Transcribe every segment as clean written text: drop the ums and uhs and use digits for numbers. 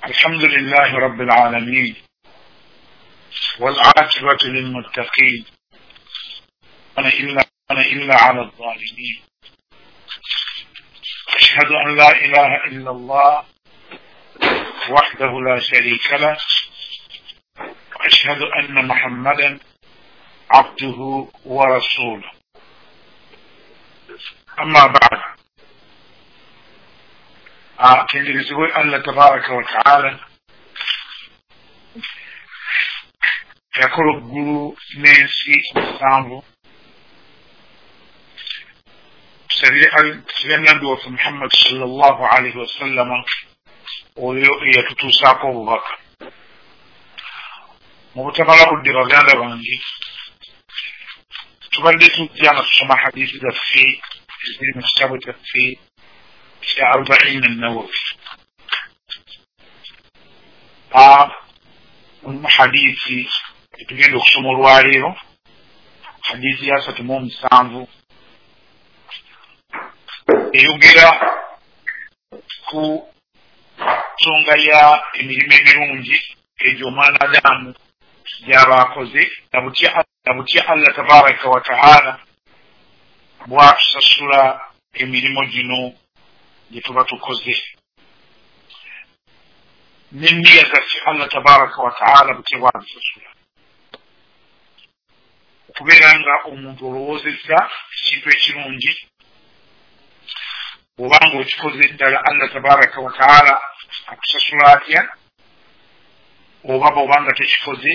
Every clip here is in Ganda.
الحمد لله رب العالمين والعاقبة للمتقين ولا إلا على الظالمين. أشهد أن لا إله إلا الله وحده لا شريك له، وأشهد أن محمدا عبده ورسوله. أما بعد، تنجلسوا الله تبارك وتعالى يقول الجلو ننسي سامو سيدنا دوف محمد صلى الله عليه وسلم ويتوساكو ببكر مبتغلا الدرجات بانجي تبدأ تجانا تسمى حديث دفي في مكتب تفي في 40 النووي. حديثي تجينا كسمو الواريو حديثي ياسة موم سانفو eyogera ku nsonga ya emirimu emirungi egyo omwana Adamu gy'aba akoze nabutya Allah tabaraka wa taala bw'atusasula emirimu gino gye tuba tukoze n'enniya zaffe Allah tabaraka wa taala butya bw'atusasula okubeera nga omuntu olowoozezza ekintu ekirungi obanga okikoze ddala Allah tabaraka wa taala akusasula atya, oba bw'obanga tekikoze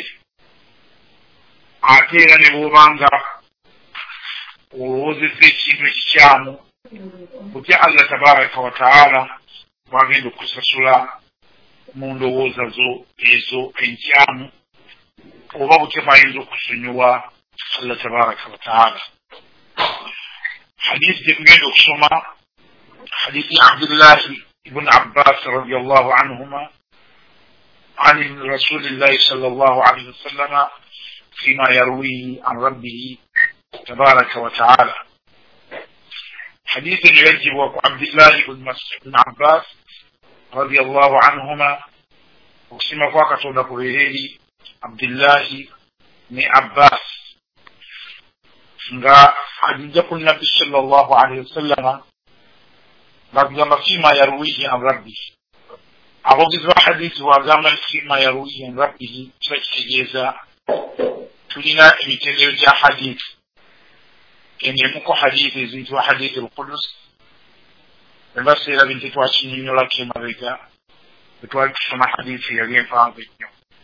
ate era ne bw'obanga olowoozezza ekintu ekikyamu butya Allah tabaraka wa taala bw'agenda okusasula mu ndowooza zo ezo enkyamu, oba butya bw'ayinza okusonyiwa Allah tabaraka wa taala. Hadisi gye tugenda okusoma حديث عبد الله بن عباس رضي الله عنهما عن رسول الله صلى الله عليه وسلم فيما يرويه عن ربه تبارك وتعالى. حديث يجب عبد الله بن عباس رضي الله عنهما وسمى فاقة نقوله عبد الله بن عباس حديث النبي صلى الله عليه وسلم bagamba fima yaruwihi an rabbihi. Abogezi ba hadisi bagamba fima yaruwihi an rabbihi kitegeeza tulina emitendero gya hadisi. Enemuko hadisi eziyitibwa hadisi al-Qudus ebaseera bintu twakinyonyolako emabega bwe twali tusoma hadisi yali empanvu ennyo.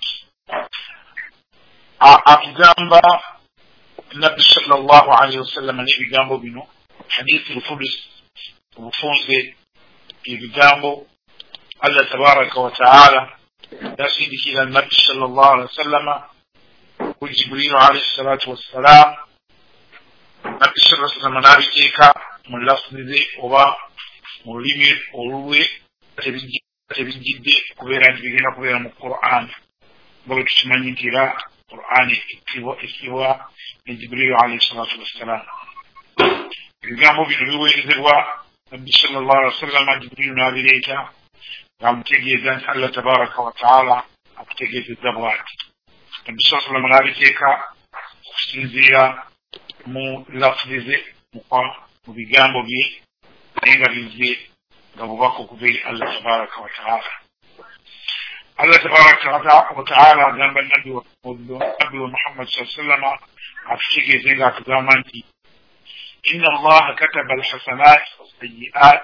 Atugamba nabbi sallallahu alaihi wasallam n'ebigambo bino hadisi al-Qudus ubufunze ibigambo Allah tabaraka wa taala yasindikira nabbi sallallahu alaihi wasallam ku Jibril alayhi salatu wassalam. Nabbi sallallahu alaihi wasallam nabiteeka mu lafzi oba mu lulimi oluwe tebijjidde kubeera nti bigenda kubeera mu Qur'an, bwe tukimanyi nti era Qur'an ekibwa ne Jibril alayhi salatu wassalam. Ibigambo bino biweerezebwa Nabbi sallallahu alaihi wasallam Jibril n'abireeta ng'amutegeeza nti Allah tabaraka wa taala akutegeezezza bw'ati. Nabbi sallallahu alaihi wasallam n'abiteeka okusinziira mu lafzi ze mu bigambo bye naye nga bizze nga bubaka okuva eri Allah tabaraka wa taala. Allah tabaraka wa taala agamba nabbi wa Muhammad sallallahu alaihi wasallam atutegeeze ng'atugamba nti إن الله كتب الحسنات والسيئات.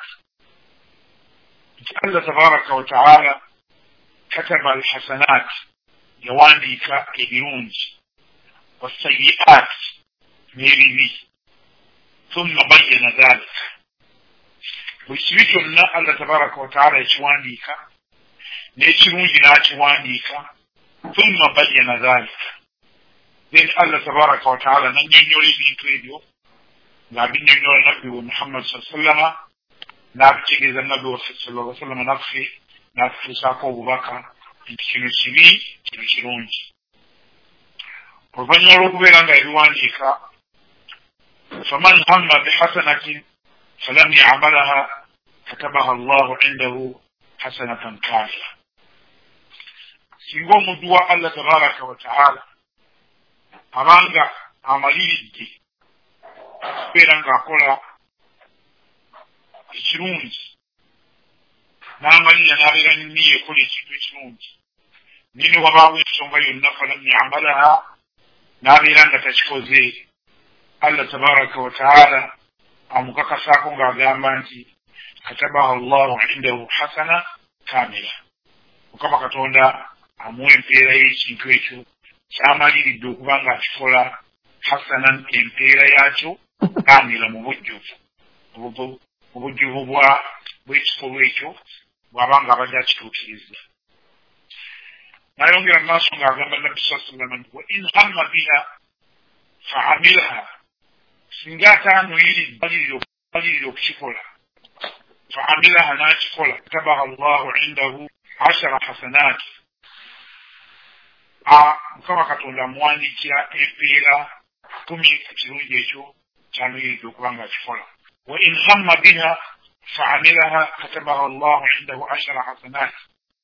الله تبارك وتعالى كتب الحسنات يوانديك اليونج والسيئات ميريني ثم بين ذلك ويسبتنا الله تبارك وتعالى يوانديك نيشرونج ناتوانديك ثم بين ذلك then الله تبارك وتعالى ننجي بينتو n'abinyonnyola nabbi wa Muhammad sallallahu alaihi wasallam n'abitegeeza nabbi wa sallallahu alaihi wasallam naffe n'atutuusaako obubaka nti kino kibi kino kirungi. Oluvannyuma lw'okubeera nga ebiwandiika faman hamma bihasanatin falam ya'malaha katabaha Allahu indahu hasanatan kamila. singo mudwa Allah tabaraka wa ta'ala abanga amaliride beranga akola ekirungi n'amalira n'abeera nniye ekola ekintu ekirungi nini wabaawo ensonga yonna falam yamalaha n'abeera nga takikoze Allah tabaraka wa ta'ala amukakasaako ng'agamba nti katabaha Allahu indahu hasana kamila mukama katonda amuwa empeera y'ekintu ekyo kyamaliridde okuba nga akikola hasanan empeera yakyo kamila mu bujjuvu bw'ekikolwa ekyo bw'aba nga abadde akituukiriza n'ayongera mu maaso ng'agamba nabbi sallallahu alaihi wasallam wa in hamma biha fa'amilaha singa ataanoyirira okukikola fa'amilaha n'akikola katabaha Allahu indahu 10 hasanat mukama katonda amuwandiikira empeera 10 ku kirungi ekyo kyanoyiridde okuba nga akikola wa in hamma biha fa'amilaha katabaha Allahu indahu 10 hasanat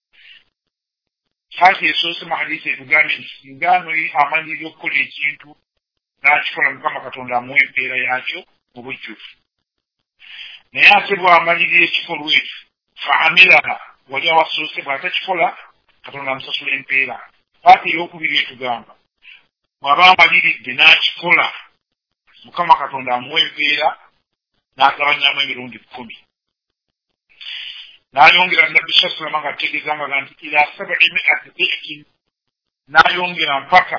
hati esoose mu hadisi etugambye nti singa amalirira okukola ekintu n'akikola mukama katonda amuwa empeera yakyo mu bujjuvu naye ate bw'amalirira ekikolwa ekyo fa'amilaha wali awasoose bw'atakikola katonda amusasula empeera hati ey'okubiri etugamba bw'aba amaliridde n'akikola mukama katonda amuwa empeera n'agabanyamu emirundi 10 n'ayongera nabbi sallallahu alaihi wasallam nga ategeezanga nti ila 700 dhi'fin n'ayongera mpaka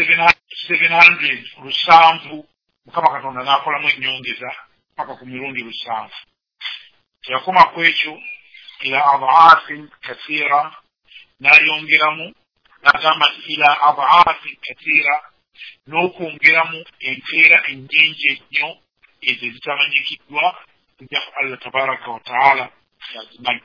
700 lusanvu mukama katonda n'akolamu ennyongeza mpaka ku mirundi 7 teyakoma ku ekyo ila ad'afin kathira n'ayongeramu n'agamba nti ila ad'afin kathira n'okwongeramu empeera ennyingi ennyo ezo ezitamanyikiddwa kujja ku Allah tabaraka wa ta'ala yazimanyi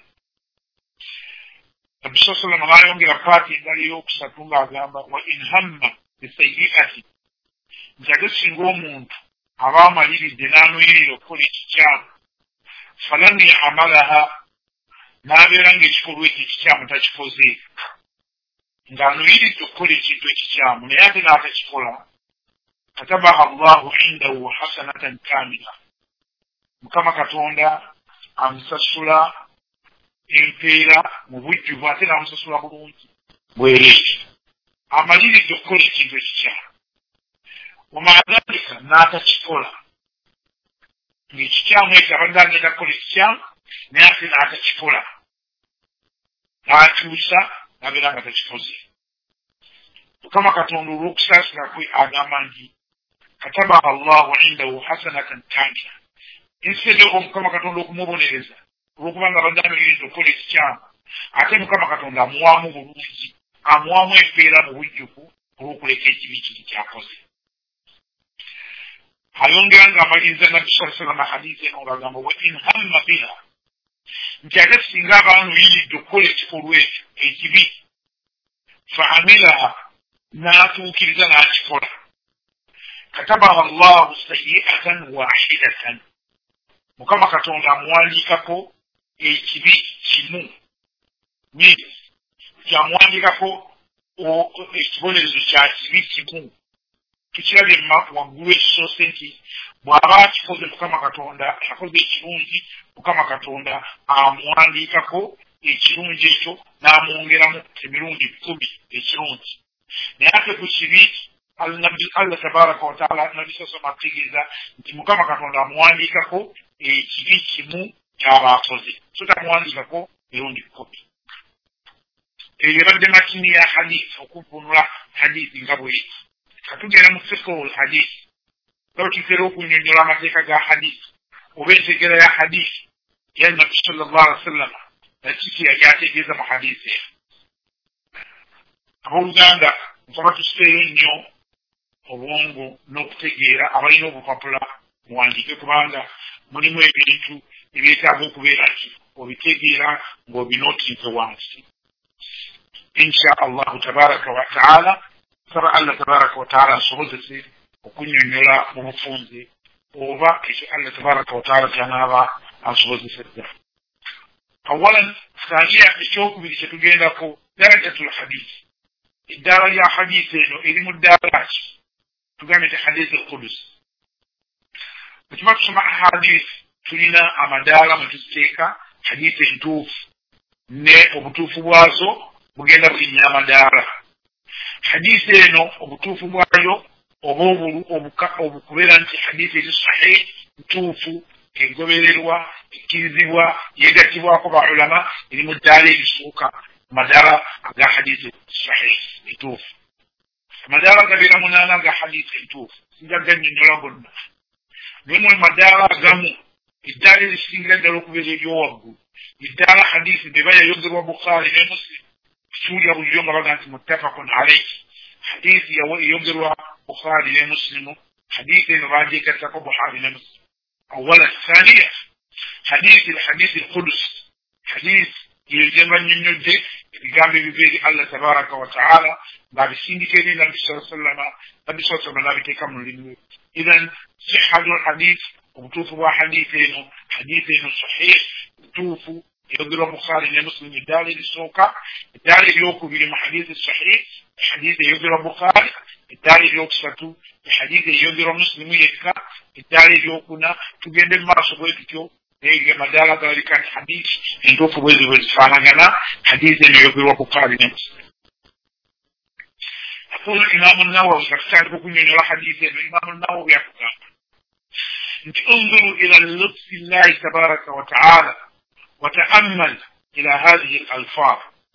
nabbi sallallahu alaihi wasallam n'ayongera paati endala ey'okusatu ng'agamba wa in hamma bisayyi'ati nti ate singa omuntu aba amaliridde n'anoyirira okukola ekikyamu falam ya'malaha n'abeera ng'ekikolwa ekyo ekikyamu takikoze ng'anoyiridde okukola ekintu ekikyamu naye ate n'atakikola katabaha Allahu indahu hasanatan kamila mukama katonda amusasula empeera mu bujjuvu ate n'amusasula bulungi bwereere amaliridde okukola ekintu ekikyamu wamaadhalika n'atakikola ng'ekikyamu ekyo abadde agenda kukola ekikyamu naye ate n'atakikola n'akyusa n'abeera nga takikoze mukama katonda olw'okusaasira kwe agamba nti katabaha Allahu indahu hasanatan kamila instead omukama katonda okumubonereza olw'okuba nga abadde amaliridde okukola ekikyamu ate mukama katonda amuwaamu bulungi amuwaamu empeera mu bujjuvu olw'okuleka ekibi kiri kyakoze ayongera ng'amaliriza nabbi sallallahu alaihi wasallam hadisi eno ng'agamba wa in hamma biha nti ate singa abanoyiridde okukola ekikolwa ekyo ekibi fa'amilaha n'atuukiriza n'akikola katabaha Allahu sayyi'atan wahidatan mukama katonda amuwandiikako ekibi kimu kyamuwandiikako ekibonerezo kya kibi kimu tukirabye waggulu ekisoose nti bw'aba akikoze mukama katonda akoze ekirungi mukama katonda amuwandiikako ekirungi ekyo n'amwongeramu emirundi 10 ekirungi naye ate ku kibi Allah tabaraka wa ta'ala nabbi sallallahu ategeeza nti mukama katonda amuwandiikako ekibi kimu ky'aba akoze so tamuwandiikako mirundi 10 eyo ebadde makini ya hadisi okuvunula hadisi nga bweri katugera mu fiqhul hadisi nga tutera okunnyonnyola amateeka ga hadisi oba entegera ya hadisi ya nabbi sallallahu alaihi wasallam nakiki yali ategeeza mu hadisi abooluganda nsaba tuseeyo nnyo obwongo n'okutegeera abalina obupapula muwandiike kubanga mulimu ebintu ebyetaaga okubeera ki obitegeera ng'obinootinze wansi insha allahu tabaraka wa ta'ala saba Allah tabaraka wa ta'ala asobozese okunnyonnyola mu bufunze oba ekyo Allah tabaraka wa ta'ala kyanaaba asobozesezza awalan thaniya ekyokubiri kyetugendako darajatul hadisi الدار يا حديث إنه إلي مدارات تقامت حديث القدس بتما تسمع حديث تلنا أمدارا متسيكا حديث انتوف ne obutuufu bwazo bugenda bulinnya amadaala hadisi eno obutuufu bwayo oba obukubeera nti hadisi eri sahih ntuufu egobererwa ekkirizibwa yegatibwako baulama eri mu ddaala ebisuuka amadaala aga hadisi sahih entuufu amadaala gabeera munaana aga hadisi entuufu sijja gannyonnyola gonna naye mu madaala agamu eddaala erisingira ddala okubeera eryowaggulu iddaala hadisi beba yayogerwa bukhari ne muslim tuulya bulijjo nga baga nti muttafaqun alayhi hadisi yayogerwa bukhari ne muslimu hadisi eno bagyekatako bukhari ne muslim awala thaniya hadisi alqudus hadisi yegamba nnyonnyodde ebigambo ebiva eri allah tabaraka wa taala ng'abisindika eri nabbi saa sallama nabbi saa sallama n'abiteeka mu lulimi lwe idhan sihhatu alhadisi obutuufu bwa hadisi eno sahih tuufu يقول البخاري لمسلم الدار السوكا الدار اليوكبير من حديث الصحيح الحديث يقول البخاري الدار اليوكساتو الحديث يقول مسلم يكا الدار اليوكنا تجند المرس بويتو يجي مدارة ذلك الحديث يدوف بويتو بالفانغانا حديث يقول البخاري لمسلم يقول الإمام النووي فكتاب بكم من الحديث الإمام النووي يقول انظروا إلى لطف الله تبارك وتعالى وتأمل إلى هذه الألفاظ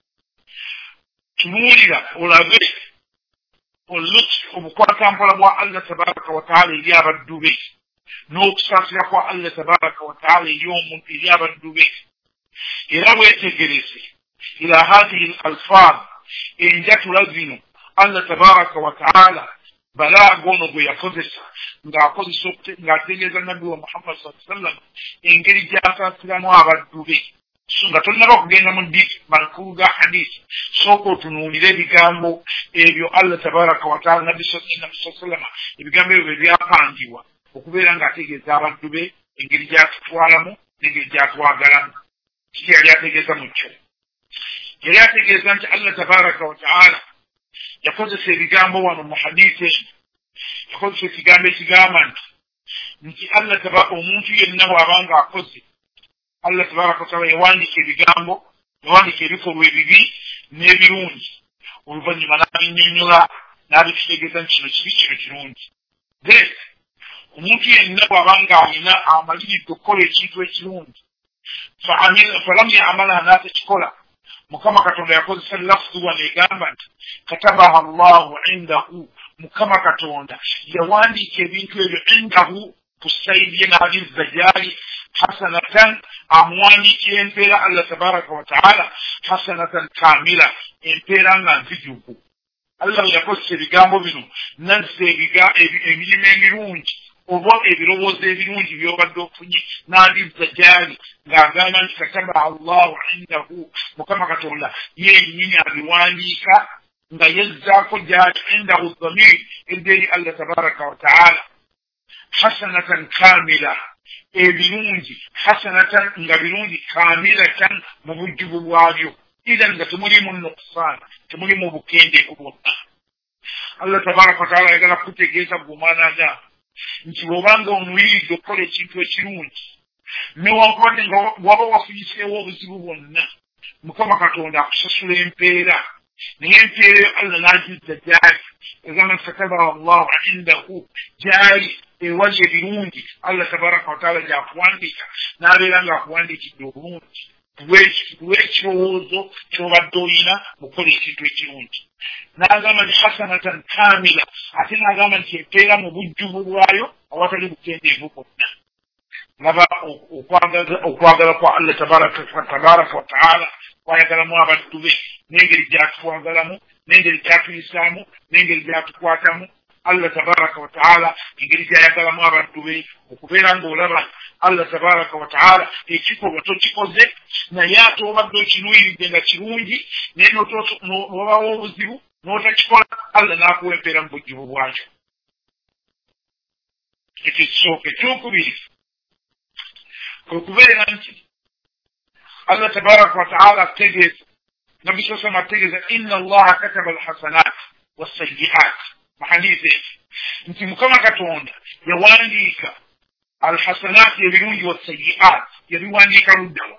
تنولي ولابس واللطف ومقاطعا فلبوا الله تبارك وتعالى إجابة الدوبي نوكساس يقوى الله تبارك وتعالى يوم إجابة الدوبي إلى ويتجلسي إلى هذه الألفاظ إن جات لذنه الله تبارك وتعالى بلا غونو يقصص ngategeeza nabbi wa muhammad sallam engeri gy'asaasiramu abaddu be nga tolina bakugenda mu makulu ga hadisi sooka otunuulira ebigambo ebyo allah tabaraka wataala nabbi sallama ebigambo ebyo bye byapangibwa okubeera ng'ategeeza abaddu be engeri gy'atutwalamu n'engeri gy'atwagalamu kiki yali ategeeza mu kyo yali ategeeza nti allah tabaraka wataala yakozesa ebigambo wano mu hadisi yakozesa ekigambo ekigamba nti allah tabaraka omuntu yenna bw'abanga akoze allah tabaraka wataala yawandiika ebigambo yawandiika ebikolwa ebibi n'ebirungi oluvannyuma n'abinnyonnyola n'abitutegeeza nti kino kibi kino kirungi then omuntu yenna bw'abanga alina amaliridde okukola ekintu ekirungi falam yamalaha n'atakikola mukama katonda yakozesa lafuzi wano egamba nti katabaha allahu indahu mukama katonda yawandiika ebintu ebyo indahu ku sayidi ye n'abizza gyali hasanatan amuwandiikira empeera allah tabaraka wataala hasanatan kamila empeera nga nzijuku allah we yakozesa ebigambo bino nazza emirimu emirungi oba ebirowoozo ebirungi byobadde ofunye n'abizza gyali ng'agamba nti katabaha allahu indahu mukama katonda yennyini abiwandiika nga yazzaako gyali indahu dhamir edderi allah tabaraka wataala hasanatan kamila ebirungi hasanatan nga birungi kamilatan mu bujjuvu bwabyo idan nga temulimu nuqsaan temulimu bukendeeku bwonna allah tabaraka wataala ayagala kutegeeza bw'omwana agamba nti bw'obanga onuyiridde okukola ekintu ekirungi newankubadde nga waba wafunyiseewo obuzibu bwonna mukama katonda akusasula empeera naye empeera eyo allah n'agizza gyali egamba nti katabaha allahu indahu gyali ewali ebirungi allah tabaraka wataala gyakuwandiika n'abeera ng'akuwandiikidde obulungi lw'ekirowoozo ky'obadde olina mukola ekintu ekirungi n'agamba nti hasanatan kamila ate n'agamba nti empeera mu bujjuvu bwayo awatali bukendeevu bwonna laba okwagala kwa allah tabaraka wataala kwayagalamu abaddu be n'engeri gyatutwagalamu n'engeri gyatuyisaamu n'engeri gyatukwatamu allah tabaraka wataala engeri gyayagalamu abaddu be okubeera ng'olaba allah tabaraka wataala ekikolwa tokikoze naye ate obadde okinuyiridde nga kirungi naye nobawo obuzibu n'otakikola allah n'akuwa empeera mu bujjuvu bwakyo ekisooka ekyokubiri kwe kubeera nti allah tabaraka wataala ategeeza nabbi sallallahu alaihi wasallam inna allaha kataba alhasanat wasayyi'at mahadithi nti mukama katonda yawandiika alhasanat ebirungi wasayyi'at yabiwandiika luddawa.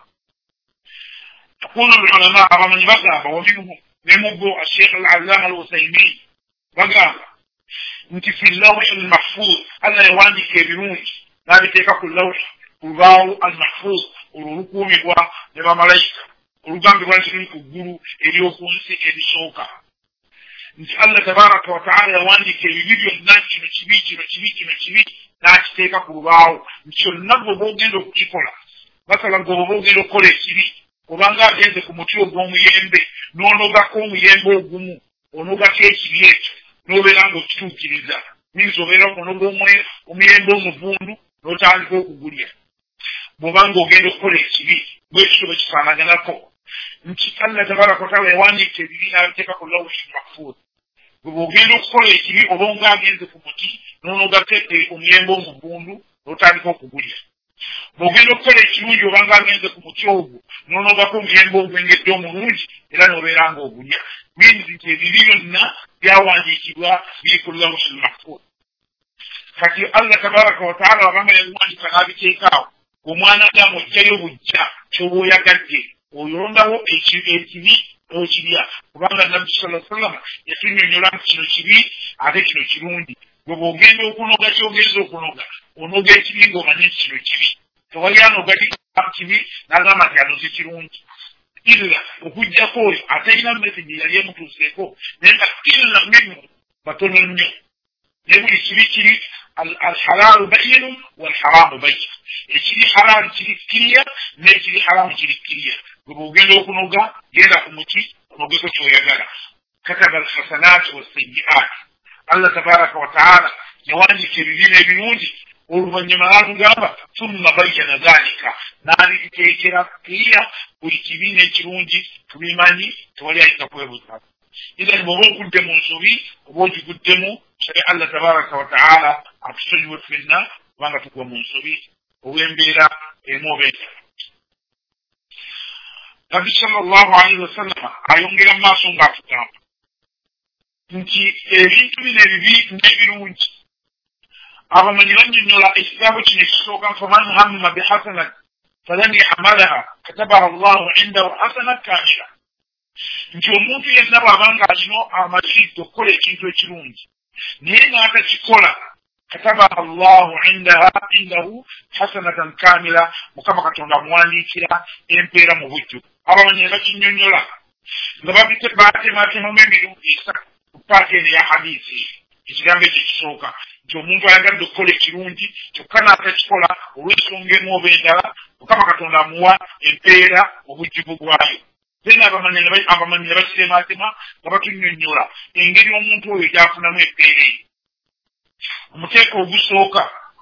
يقول العلماء أمام البقى ومنهم نمبو الشيخ العلامة الوثيمين بقى انت في اللوح المحفوظ ألا يواني كبيرون لا بتيكا كل لوح وغاو المحفوظ ورقو مقوى لما ملايكا ورقام بقوى سنين كبيرو إليو كونسي إلي شوكا انت الله تبارك وتعالى يواني كبيرون ناكي نشبي ناكي تيكا كل غاو نشو نبو بوغين لو كيكولا مثلا بوغين لو كولي كيبي kubanga ageze ku muti ogw'omuyembe n'onogako omuyembe ogumu onogako ekibi ekyo n'obeera ng'okituukiriza minsi obeera onoga omuyembe omuvundu n'otandika okugulya bw'obanga ogenda okukola ekibi bwekityo bwe kifaanaganako nti Allah tabaraka wa taala yawandiika ebibi n'abiteeka ku lawhi mahfuuz. Bw'ogenda okukola ekibi oba nga agenze ku muti n'onogako omuyembe omuvundu n'otandika okugulya. Bw'ogenda okukola ekirungi oba nga agenze ku muti ogwo n'onogako omuyembe ogwengedde omulungi era n'obeera ng'ogulya. Binzi nti ebibi byonna byawandiikibwa biri ku lawhi mahfuuz. Kati Allah tabaraka wa taala wabanga yabiwandika n'abiteekaawo omwana adamu ojjayo bujja ky'oba oyagadde oyondawo ekibi okirya kubanga nabbi sallallahu alaihi wasallam yatunnyonnyola nti kino kibi ate kino kirungi. Bwe bw'ogenda okunoga ky'ogenza okunoga onoga ekibi ng'omanyi nti kino kibi. Tewali anoga kibi n'agamba nti anoze kirungi illa okuggyako oyo atalina message yali emutuuseeko naye nga illa minhu batono nnyo ne buli kibi kiri alhalaalu bayinun walharaamu bayin. Ekiri halaalu kiri kiriya n'ekiri haraamu kiri kiriya. Bwe bw'ogenda okunoga genda ku muti onogeko ky'oyagala. Kataba alhasanati wasayyi'at. Allah tabaraka wa taala yawandiika ebibi n'ebirungi oluvannyuma n'atugamba thumma bayyana dhalika n'abiteekera kiriya buli kibi n'ekirungi tubimanyi tewali ayinza kwebuuza. Idan bw'oba ogudde mu nsobi oba ogiguddemu kale Allah tabaraka wa taala atusonyiwe ffenna kubanga tugwa mu nsobi olw'embeera emu oba endala. Nabbi sallallahu alaihi wasallam ayongera mu maaso ng'atugamba nti ebintu bino ebibi n'ebirungi abamanyi bannyonnyola ekigambo kino ekisooka faman hamma bihasanat falan ya'malaha katabaha Allahu indahu hasana kamila. Nti omuntu yenna bw'abanga alina amaliridde okukola ekintu ekirungi naye n'atakikola katabaha Allahu indahu hasanatan kamila, Mukama Katonda amuwandiikira empeera mu bujju. Abamanyi ne bakinnyonnyola nga batematemamu emirundi esatu ku paaka eno ya hadiisi. Ekigambo ekyo kisooka nti omuntu ayagadde okukola ekirungi kyokka n'atakikola olw'ensonga emu oba endala Mukama Katonda amuwa empeera obujjuvu bwayo. Then abamanyi ne bakitematema nga batunnyonnyola engeri omuntu oyo gy'afunamu empeera eyo. Omuteeko ogusooka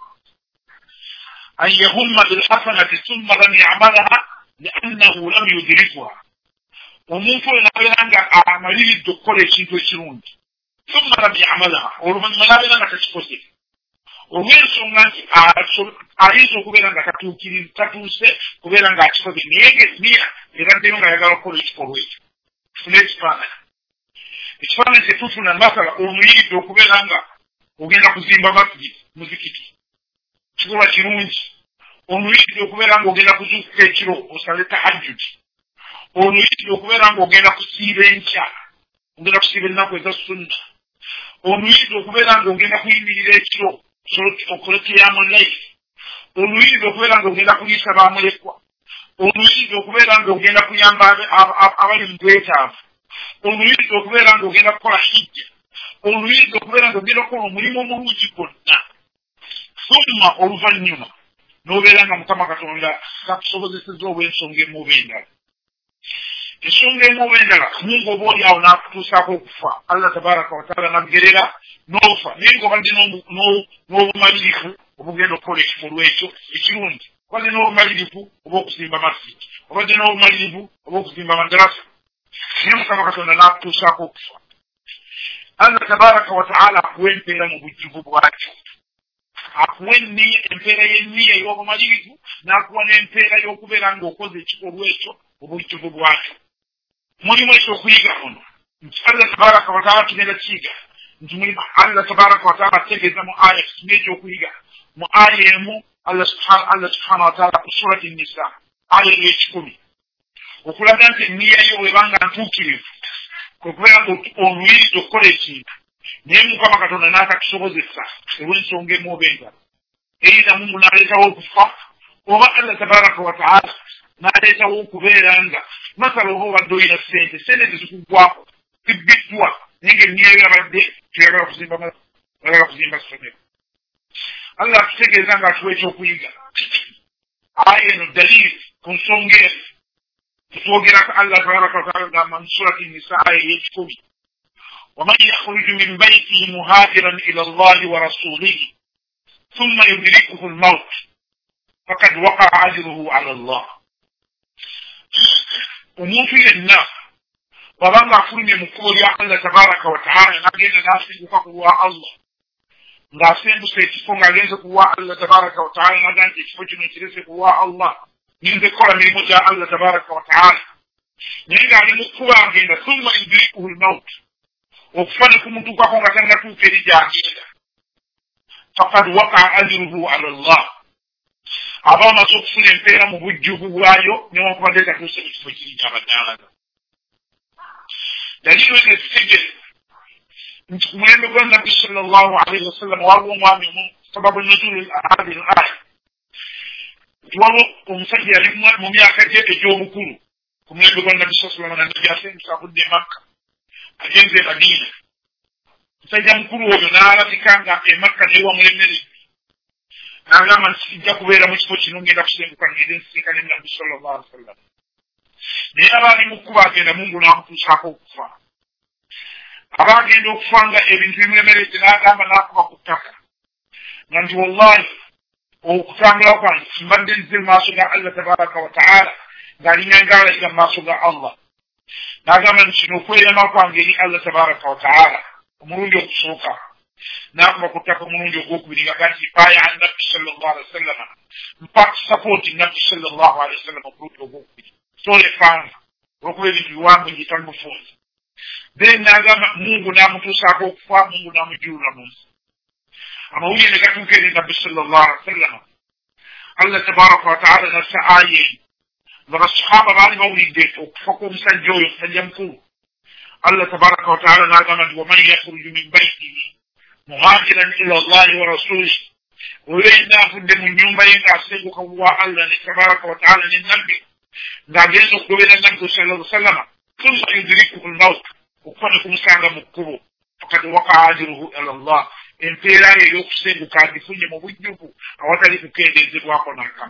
an yahumma bilhasanati thumma lam ya'malaha li'annahu lam yudrikuha. Omuntu oyo n'abeera nga amaliridde okukola ekintu ekirungi thumma lam ya'malaha oluvannyuma n'abeera nga takikoze olw'ensonga nti ayinza okubeera nga tatuuse kubeera ng'akikoze naye ng'eniya eraddeyo nga ayagala okukola ekikolwa ekyo. Tufune ekifaananyi. Ekifaananyi kye tufuna masala omuyiridde okubeera nga ogenda kuzimba masjid muzikiti kikolwa kirungi. Omuyiridde okubeera nga ogenda kuzuukuka ekiro osale tahajjudi. Omuyiridde okubeera nga ogenda kusiiba enkya ogenda kusiiba ennaku eza sunna. Omuyiridde okubeera nga ogenda kuyimirira ekiro okole qiyaamu layli. Omuyiridde okubeera nga ogenda kuliisa bamulekwa. Omuyiridde okubeera nga ogenda kuyamba abali mu bwetaavu. Omuyiridde okubeera nga ogenda kukola hijja. Omuyiridde okubeera nga ogenda kukola omulimu omulungi gwonna. Thumma oluvannyuma n'obeera nga Mukama Katonda takusobozesezza olw'ensonga emu oba endala. Ensonga emu oba endala mungu oba oli awo n'akutuusaako okufa Allah tabaraka wa taala n'agerera n'ofa naye ng'obadde n'obumalirivu obugenda okukola ekikolwa ekyo ekirungi. Obadde n'obumalirivu oba okuzimba masjid, obadde n'obumalirivu oba okuzimba madrasa, naye Mukama Katonda n'akutuusaako okufa. Allah tabaraka wa taala akuwa empeera mu bujjuvu bwakyo. Akuwa empeera y'enniya ey'obumalirivu n'akuwa n'empeera y'okubeera ng'okoze ekikolwa ekyo obujjuvu bwakyo. mulimu ekyokuyiga kuno nti Allah tabaraka wa taala tugenda kiyiga nti mulimu Allah tabaraka wa taala ategeeza mu aya kisinga ekyokuyiga mu aya emu Allah subhanahu wa taala ku surati Nisa aya y'ekikumi okulaga nti enniya yo bwebanga ntuukirivu kwe kubeera nga oluyinza okukola ekintu naye Mukama Katonda n'atakusobozesa olw'ensonga emu oba endala eyita Mungu n'aleetawo okufa oba Allah tabaraka wa taala n'aleetawo okubeera nga masala oba obadde olina sente zikugwako zibbiddwa naye ng'enniya yo yabadde tuyagala kuzimba ssomero. Allah atutegeeza nga atuwa ekyokuyiga aya eno dalili ku nsonga eno tutwogerako Allah tabaraka wa taala ngamba mu surati Nisa aya y'ekikumi ومن يخرج من بيته مهاجرا إلى الله ورسوله ثم يدركه الموت فقد وقع أجره على الله. omuntu yenna wabanga afulumye mu kkubo lya Allah tabaraka wa taala n'agenda n'asenguka ku lwa Allah ng'asenguse ekifo ng'agenze ku lwa Allah tabaraka wa taala n'aga nti ekifo kino kirese ku lwa Allah ninze kukola mirimu gya Allah tabaraka wa taala naye ng'ali mu kkubo agenda thumma yudrikuhu al-maut okufa ne kumutuukako nga tannatuuka eri gy'agenda faqad waqa'a ajruhu ala Allah aba amaze okufuna empeera mu bujjuvu bwayo newankubadde tatuuse mu kifo kiri ky'abadde alaga. Daliilo eno etutegeeza nti ku mulembe gwa Nabbi sallallahu alaihi wasallam waliwo omwami omu sababu nuzuli hadhihi al-aya waliwo omusajja yali mu myaka gye egy'obukulu ku mulembe gwa Nabbi sallallahu alaihi wasallam Nabbi asenguse avudde e Makka agenze e Madiina. Musajja mukulu oyo n'alabika nga e Makka newamulemerera n'agamba nti sijja kubeera mu kifo kino ngenda kusenguka ngende nsisinkane Nabbi sallallahu alaihi wasallam. Naye abaali mu kkubo agenda Mungu n'amutuusaako okufa. Abaagenda okufa nga ebintu bimulemeredde n'agamba n'akuba ku ttaka nga nti wallahi okutambula kwange mbadde nzze mu maaso ga Allah tabaraka wa taala ng'alina ng'alayiga mu maaso ga Allah. N'agamba nti kino okweyama kwange eri Allah tabaraka wa taala omulundi okusooka n'akuba ku ttaka omulundi ogwokubiri nga nti mpaaya Nabbi sallallahu alaihi wasallam mpa support Nabbi sallallahu alaihi wasallam omulundi ogwokubiri solefanga olwokuba ebintu biwangu njita mu bufunze. Then n'agamba Mungu n'amutuusaako okufa Mungu n'amujjulula mu nsi. Amawulire ne gatuuka eri Nabbi sallallahu alaihi wasallam. Allah tabaraka wa taala nassa aya nga basahaba baali bawulidde okufa kw'omusajja oyo omusajja mukulu. Allah tabaraka wa taala n'agamba nti waman yakhruju min baytihi muhajiran ila Allahi wa rasulihi oyo yenna avudde mu nnyumba ye ng'asenguka wa Allah ne tabaraka wa taala ne Nabbi ng'agenza okugobera Nabbi sallallahu alaihi wasallam thumma yudrikuhu al-mawt okufa ne kumusanga mu kkubo faqad waqa'a ajruhu ala Allah empeera ye ey'okusenguka agifunye mu bujjuvu awatali kukendeezebwako n'akamu.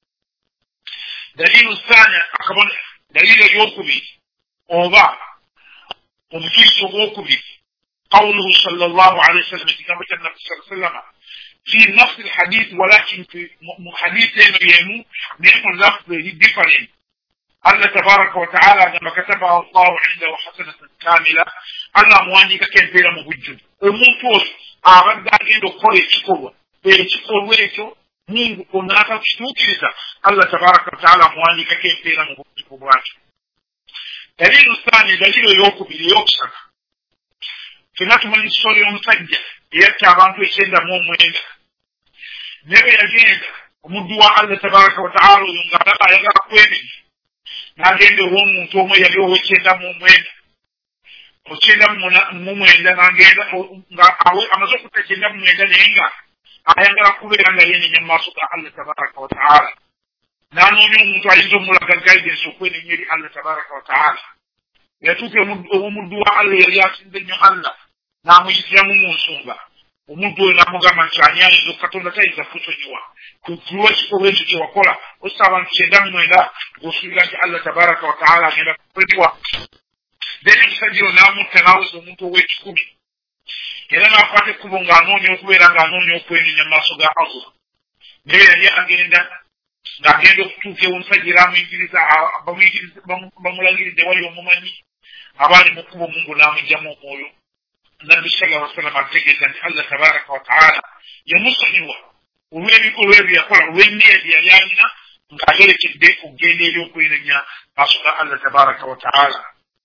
Dalilu thania akabona dalilu ey'okubiri oba omutuuso ogwokubiri qawluhu sallallahu alaihi wasallam ekigambo kya Nabbi sallallahu alaihi wasallam fi nafsi al-hadith walakin fi hadith eno yemu naye mu lafzi eri different. Allah tabaraka wa taala agamba katabahu Allahu indahu hasanatan kamila Allah amuwandiikako empeera mu bujjuvu. Omuntu oyo abadde agenda okukola ekikolwa ekyo Mungu n'atakituukiriza Allah tabaraka wa taala amuwandiikako empeera mu bujjuvu bwakyo. Dalilu thani dalilu ey'okubiri ey'okusatu ffenna tumanyi kisolo y'omusajja eyatta abantu 99 naye bwe yagenda omuddu wa Allah tabaraka wa taala oyo ng'alaba ayagala kwebiri n'agenda ow'omuntu omu yali ow'e99 n'agenda amaze okutta 99 naye nga ayagala kubeera nga yenenya mu maaso ga Allah tabaraka wa taala n'anoonya omuntu ayinza omulaga guidance okwenenya eri Allah tabaraka wa taala. Yatuuka omuddu wa Allah yali asinze nnyo Allah n'amuyitiramu mu nsonga. Omuntu oyo n'amugamba nti ani ayinza Katonda tayinza kutusonyiwa kulwa ekikolwa ekyo kye wakola ossa abantu 99 ng'osuubira nti Allah tabaraka wa taala agenda kukuliwa. Then omusajja oyo n'amutta n'aweza omuntu ow'e10 era n'akwata ekkubo ng'anoonya okubeera ng'anoonya okwenenya mu maaso ga Allah. Naye yali agenda ng'agenda okutuuka omusajja era amuyigiriza bamulagiridde wali omumanyi abaali mu kkubo Mungu n'amugyamu omwoyo. Nabbi sallallahu alaihi wasallam ategeeza nti Allah tabaraka wa taala yamusonyiwa olw'ebikolwa ebyo yakola olw'enniya gye yali alina ng'agerekedde okugenda eri okwenenya maaso ga Allah tabaraka wa taala.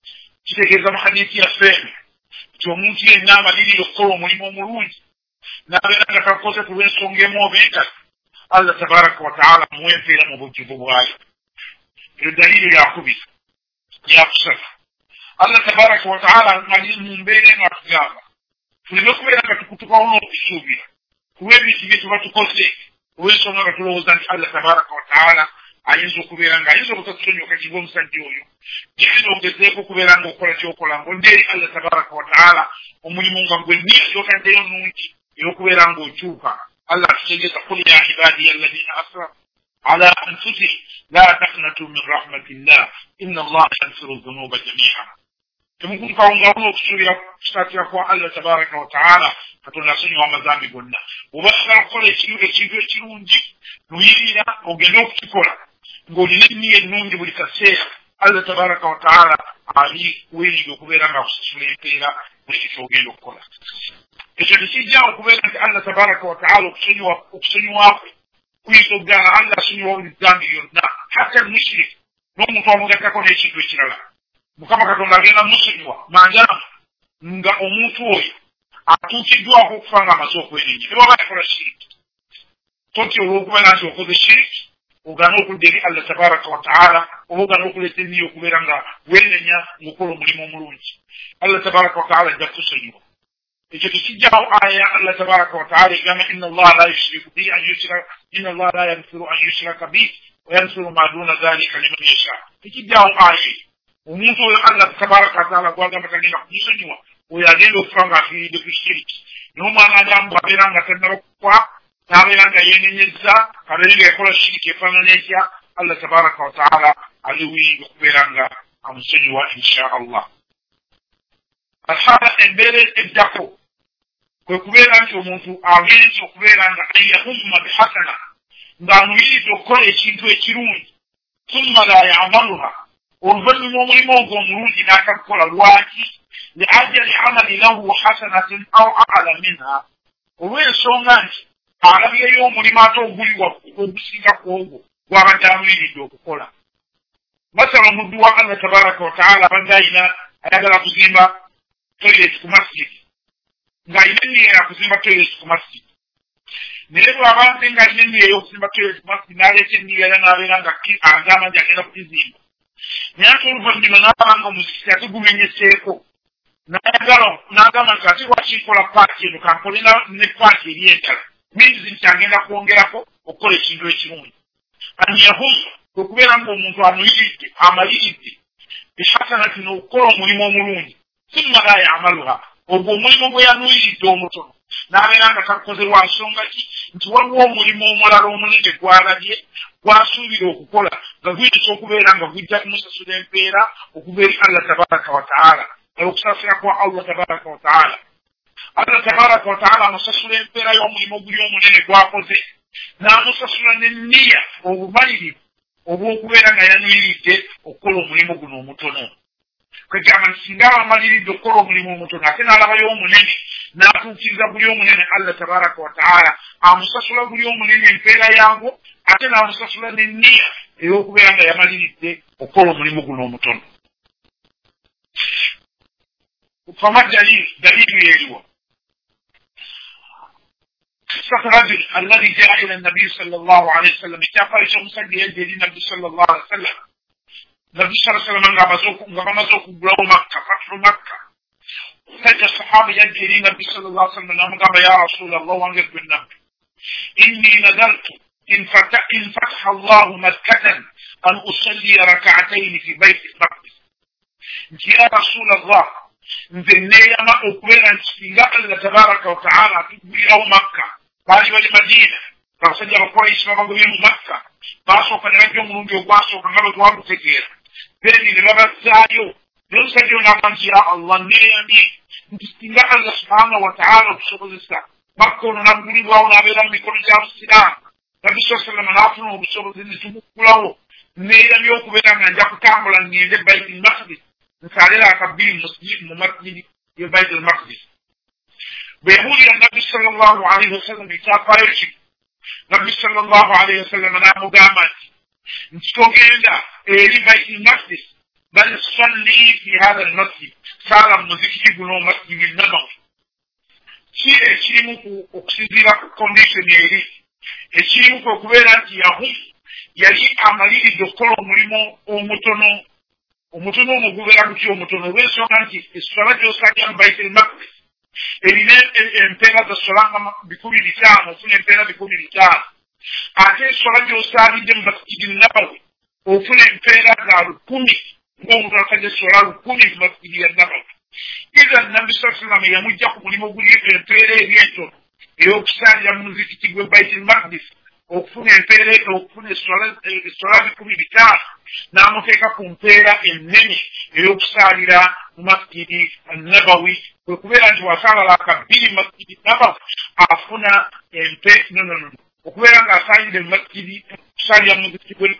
kitegeeza mu hadiisi ya ffeene nti omuntu yenna amalirira okukola omulimu omulungi n'abeera nga takoze ku lw'ensonga emu oba endala Allah tabaraka wa taala muwe empeera mu bujjuvu bwayo. Eyo daliiri yakubiri yakusatu. Allah tabaraka wa taala ali mu mbeera eno atugamba tuleme okubeera nga tukutukawo n'okusuubira kuba ebintu bye tuba tukoze olw'ensonga nga tulowooza nti Allah tabaraka wa taala ayinza okubeera nga ayinza obutasonyiwa kati ng'omusajja oyo yayinza ogezeeko okubeera nga okola kyokola ng'ondeeri Allah tabaraka wa taala omulimu nga gwenniya gy'otaddeyo nungi ey'okubeera ng'okyuka. Allah tutegeeza qul ya ibadiya alladhina asrafu ala anfusihim la taqnatu min rahmatillah inna allaha yaghfiru dhunuba jami'an. Temukutukawo nga olw'okusuubira kusaatira kwa Allah tabaraka wa taala katonda asonyiwa amazambi gonna. Oba sagala kukola ekintu ekirungi nuyirira ogende okukikola ng'olina enniya ennungi buli kaseera Allah tabaraka wa taala ali weerinde okubeera nga akusasula empeera buli ky'ogenda okukola. Ekyo tekijjaawo okubeera nti Allah tabaraka wa taala okusonyiwa kwe kuyinza okugamba Allah asonyiwa ebizambi byonna hatta mushrik n'omuntu amugattako n'ekintu ekirala Mukama Katonda agenda musonyiwa manjalamu nga omuntu oyo atuukiddwako okufa nga amaze okwenenya ne bw'aba yakola shiriki totya olw'okubeera nti okoze shiriki ogaana okudda eri Allah tabaraka wa taala oba ogaana okuleeta enniya okubeera nga wenenya ng'okola omulimu omulungi Allah tabaraka wa taala ajja kutusonyiwa. Ekyo tekijjaawo aya ya Allah tabaraka wa taala egamba inna allaha la yushriku bihi inna allaha la yaghfiru an yushraka bihi wa yaghfiru ma duna dhalika liman yasha. Tekijjaawo aya omuntu oyo Allah tabaraka wa taala gwagamba tagenda kumusonyiwa oyo agenda okufa ng'afiiridde ku shiriki n'omwana ajamu abeera nga tannaba kufa n'abeera nga yeenenyezza abeera nga yakola shiriki efaanana etya Allah tabaraka wa taala ali wiyinza okubeera nga amusonyiwa insha Allah. Alhala embeera eddako kwe kubeera nti omuntu agenze okubeera nga ayahumma bihasana ng'anuyiridde okukola ekintu ekirungi summa la ya'maluha oluvannyuma omulimu ogwo omulungi n'atakukola lwaki liajali amali lahu hasanatin aw a'la minha olw'ensonga nti alabyeyo omulimu ate oguli ogusinga ku ogwo gw'abadde anuyiridde okukola. Masala omuddu wa Allah tabaraka wa taala abadde ayagala kuzimba toilet ku masjid ng'alina enniya yakuzimba toilet ku masjid naye bw'abanze ng'alina enniya ey'okuzimba toilet ku masjid n'aleeta enniya era n'abeera nga agamba nti agenda kukizimba naye ate oluvannyuma n'aba nga omuzikiti ate gumenyeseeko n'agamba nti ate lwakikola paaki eno kankole ne paaki eri endala minzi nti agenda kwongerako okukola ekintu ekirungi. Anyahumma kwe kubeera ng'omuntu anuyiridde amaliridde bihasanati n'okukola omulimu omulungi summa la ya'maluha ogwo omulimu gwe yanuyiridde omutono n'abeera nga takukoze lwa nsonga ki nti waliwo omulimu omulala omunene gw'alabye gw'asuubira okukola nga guyinza okubeera nga gujja kumusasula empeera okuva eri Allah tabaraka wa taala okusasira kwa Allah tabaraka wa taala. Allah tabaraka wa taala amusasula empeera y'omulimu oguli omunene gwakoze n'amusasula n'enniya obumalirivu obw'okubeera nga yanuyiridde okukola omulimu guno omutono. Kwegamba nti singa amaliridde okukola omulimu omutono ate n'alabayo omunene n'atuukiriza buli omunene Allah tabaraka wa taala amusasula buli omunene empeera yango ate n'amusasula n'enniya ey'okubeera nga yamaliridde okukola omulimu guno omutono. Fama dalilu yeriwa قصة رجل الذي جاء إلى النبي صلى الله عليه وسلم كافر شخصا يجي للنبي صلى الله عليه وسلم. النبي صلى الله عليه وسلم غمزوك بلو مكة فتح مكة فجأة الصحابة يجي للنبي صلى الله عليه وسلم قال يا رسول الله وانقذ بالنبي إني نذرت إن فتح الله مكة أن أصلي ركعتين في بيت المقدس. يا رسول الله نزلني ما أكبر أن الله تبارك وتعالى تبني أو مكة bali bali Madina basajja bakola isima bagobye mu Makka basooka ne bajja omulungi ogwasooka nga bwe twagutegeera beni ne babazaayo n'omusajja n'agamba ya Allah neeyamye nti singa Allah subhanahu wa ta'ala okusobozesa Makka ono naggulibwawo n'abeera mu mikono gya Busiraamu Nabbi sallallahu n'afuna obusobozi ne tumuggulawo neeyamye okubeera nga nja kutambula ngende Baitul Maqdis nsalera akabbiri mu masjidi ye Baitul Maqdis. بيقول النبي صلى الله عليه وسلم يتافايش النبي صلى الله عليه وسلم أنا مقامات نتوقعنا إلي بيت المقدس بل صلي في هذا المسجد صار مزكي بنو مسجد النبوي شيء ekirimu okusinziira ku condition eri ekirimu okubeera nti yali amaliridde okukola omulimu omutono omugubeera gutyo omutono olw'ensonga nti essola gy'osalira mu Baitul Maqdis erina empeera zasolanga 500 ofuna empeera 500 ate essola gy'osalidde mu Masjidi Nabawi ofuna empeera za 1000 ng'omuntu asadde essola 1000 mu Masjidi ya Nabawi. Iza Nabbi sallallahu alayhi wa sallam yamujja ku mulimu guli empeera eby'entono ey'okusalira mu muzikiti gwe Baitul Maqdis okufuna empeera okufuna essola 500 n'amuteeka ku mpeera ennene ey'okusalira mu Masjidi Nabawi kwe kubeera nti wasala kabiri Masjidi Nabawi afuna okubeera ng'asalidde mu masjidi kusalira mu muzikiti gwe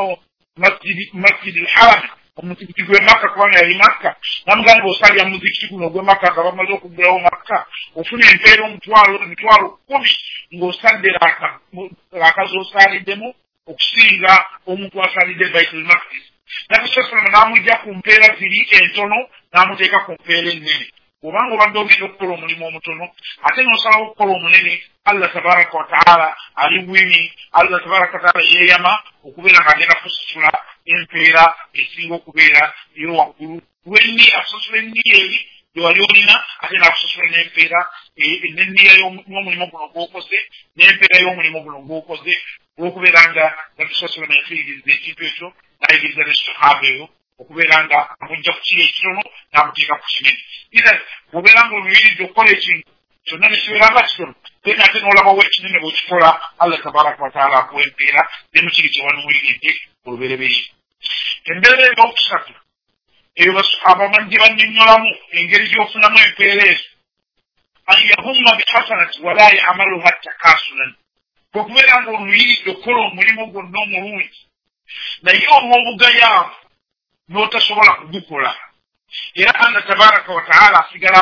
Masjidi al-Haram omuzikiti gwe Makka kubanga yali Makka namugamba osalira mu muzikiti guno gwe Makka nga bamaze okuggulawo Makka ofuna empeera emitwalo 10 ng'osadde laaka z'osaliddemu okusinga omuntu asalidde Baitul Maqdis. Nabbi sallallahu alayhi wa sallam n'amujja ku mpeera ziri entono n'amuteeka ku mpeera ennene. Obanga obadde ogenda okukola omulimu omutono ate n'osalawo okukola omunene, Allah tabaraka wa ta'ala ali bwimi, Allah tabaraka wa ta'ala yeeyama okubeera ng'agenda kusasula empeera esinga okubeera ey'owaggulu lw'enni asasula enniya eri gyewali olina ate n'akusasula n'empeera n'enniya y'omulimu guno gw'okoze n'empeera y'omulimu guno gw'okoze olw'okubeera nga Nabbi sallallahu alayhi wa sallam yakiririzza ekintu ekyo n'ayigiriza ne sahaba eyo okubeera nga amujja ku kiri ekitono n'amuteeka ku kinene. Era bw'obeera ng'oluyiridde okukola ekintu kyonna ne kibeera nga kitono then ate n'olabawo ekinene bw'okikola Allah tabaraka wa ta'ala akuwa empeera ne mu kiri kye wanuuliridde olubereberye. Embeera ey'okusatu eyo abamajje bannyonnyolamu engeri gy'ofunamu empeera ezo an yahumma bihasanati wala ya'maluha takasulan okubeera ng'oluyiridde okukola omulimu gwonna omulungi naye olw'obugayaavu n'otasobola kugukola era Allah tabaraka wa ta'ala asigala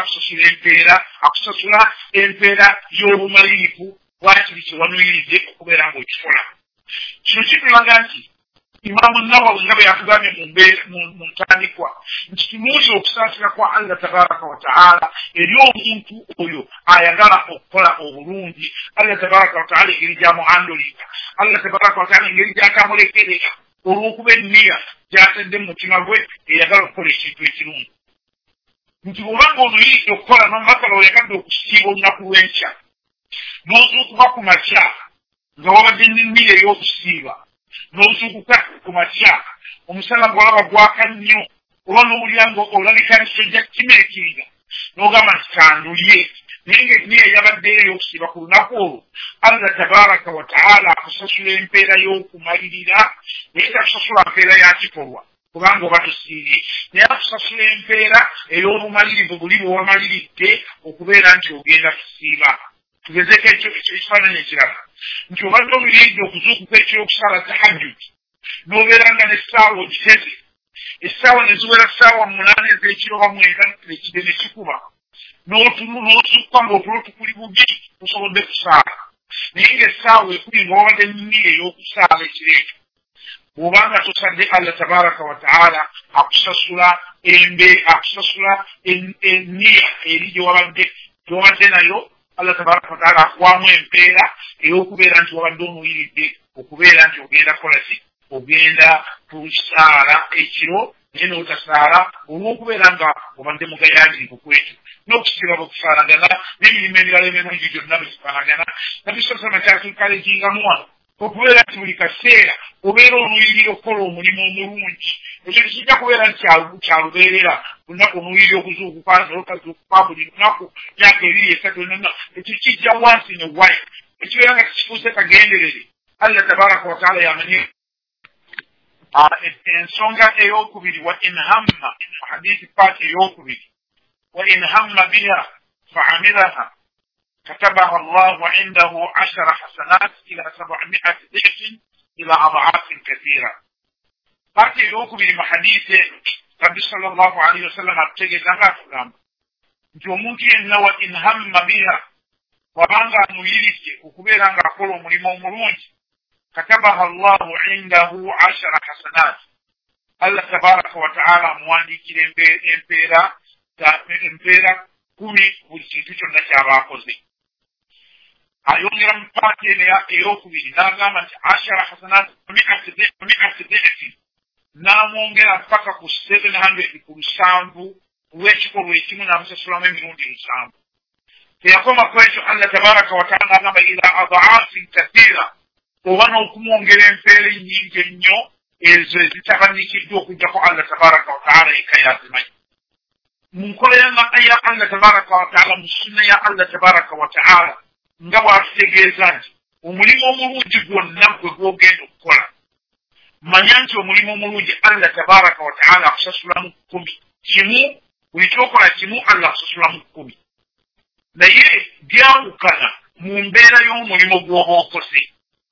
akusasula empeera y'obumalirivu bwakiri kye wanuyiridde okubeera ng'okikola. Kino kitulaga nti Imaamu Nawawi nga bwe yatugambye mu ntandikwa nti kimuuzi okusaasira kwa Allah tabaraka wa ta'ala eri omuntu oyo ayagala okukola obulungi. Allah tabaraka wa ta'ala engeri gy'amuhandulika, Allah tabaraka wa ta'ala engeri gy'atamulekerera olw'okuba enniya gy'atadde mu mutima gwe eyagala okukola ekintu ekirungi. Nti bw'obanga oluyiridde okukola n'omakala oyakadde okusiiba olunaku lw'enkya n'ozuukuka ku makya nga wabadde n'enniya ey'okusiiba n'ozuukuka ku makya omusana gw'olaba gwaka nnyo oba n'owulira ng'olabika nisojja kimeekiriga n'ogamba nti kandulye naye ng'enniya eyabaddeyo ey'okusiiba ku lunaku olwo Allah tabaraka wa ta'ala akusasula empeera y'okumalirira naye takusasula mpeera ya kikolwa kubanga oba tosiibye naye akusasula empeera ey'obumalirivu buli bw'omaliridde okubeera nti ogenda kusiiba. Tugezeko ekyo ekifaananyi ekirala nti obadde oluyiridde okuzuukuka ekyokusala tahajjud n'obeera nga n'essaawa ogiteze essaawa ne ziwera ssaawa 8 ez'ekiro oba 9 ekide ne kikuba n'ozuukuka ng'otulo tukuli bubi tosobodde kusaala naye ng'essaawa ekuli nga wabadde nniya ey'okusaala ekiro ekyo bw'obanga tosadde Allah tabaraka wa ta'ala akusasula enniya eri gy'owabadde nayo Allah tabaraka wa ta'ala akuwamu empeera ey'okubeera nti wabadde onuyiridde okubeera nti ogenda kolaki ogenda kusaala ekiro naye n'otasaala olw'okubeera nga obadde mugayangirivu kwekyo n'okusiba bwekufaanagana n'emirimu emirala emirungi gyonna bwekifaanagana. Nabbi sallallahu alayhi wa sallam kyatukalenkingamu wano okubeera nti buli kaseera obeera onuyirira okukola omulimu omulungi ekyo tekijja kubeera nti kyalubeerera lunaku onuyirira okuzuukuka n'okazuukuka buli lunaku myaka 2-3 ekyo kijja wansi ne wayi ekibeera nga kikifuuse kagenderere. Allah tabaraka wa ta'ala yamanye ensonga ey'okubiri wa in hamma hadithi paati ey'okubiri wa in hamma biha fa'amilaha كتبها الله عنده 10 حسنات إلى 700 ضعف إلى أضعاف كثيرة. Parti y'okubiri mu hadiisi Nabbi sallallahu alayhi wa sallam ategeeza ng'atugamba nti omuntu yenna wa in hamma biha wabanga amuyiridde okubeera ng'akola omulimu omulungi katabaha Allahu indahu 10 hasanat Allah tabaraka wa ta'ala muwandikira empeera 10 buli kintu kyonna ky'abaakoze. Ayongera mu paati eyokubiri n'agamba nti 10 hasanat 100 dhi'fin, n'amwongera mpaka ku 700 ku 7 lw'ekikolwa ekimu n'amusasulamu emirundi 7. Teyakoma ku ekyo, Allah tabaraka wa ta'ala agamba ila ad'aafin kathiira, oba n'okumwongera empeera ennyingi ennyo ezo ezitabandikiddwa okujjako Allah tabaraka wa ta'ala yekka yazimanyi. Mu nkola ya Allah tabaraka wa ta'ala, mu sunna ya Allah tabaraka wa ta'ala, nga bw'atutegeeza nti omulimu omulungi gwonna gwe gw'ogenda okukola, manya nti omulimu omulungi Allah tabaraka wa ta'ala akusasulamu 10 kimu. Buli kyokola kimu Allah akusasulamu 10. Naye byawukana mu mbeera y'omulimu gw'oba okoze.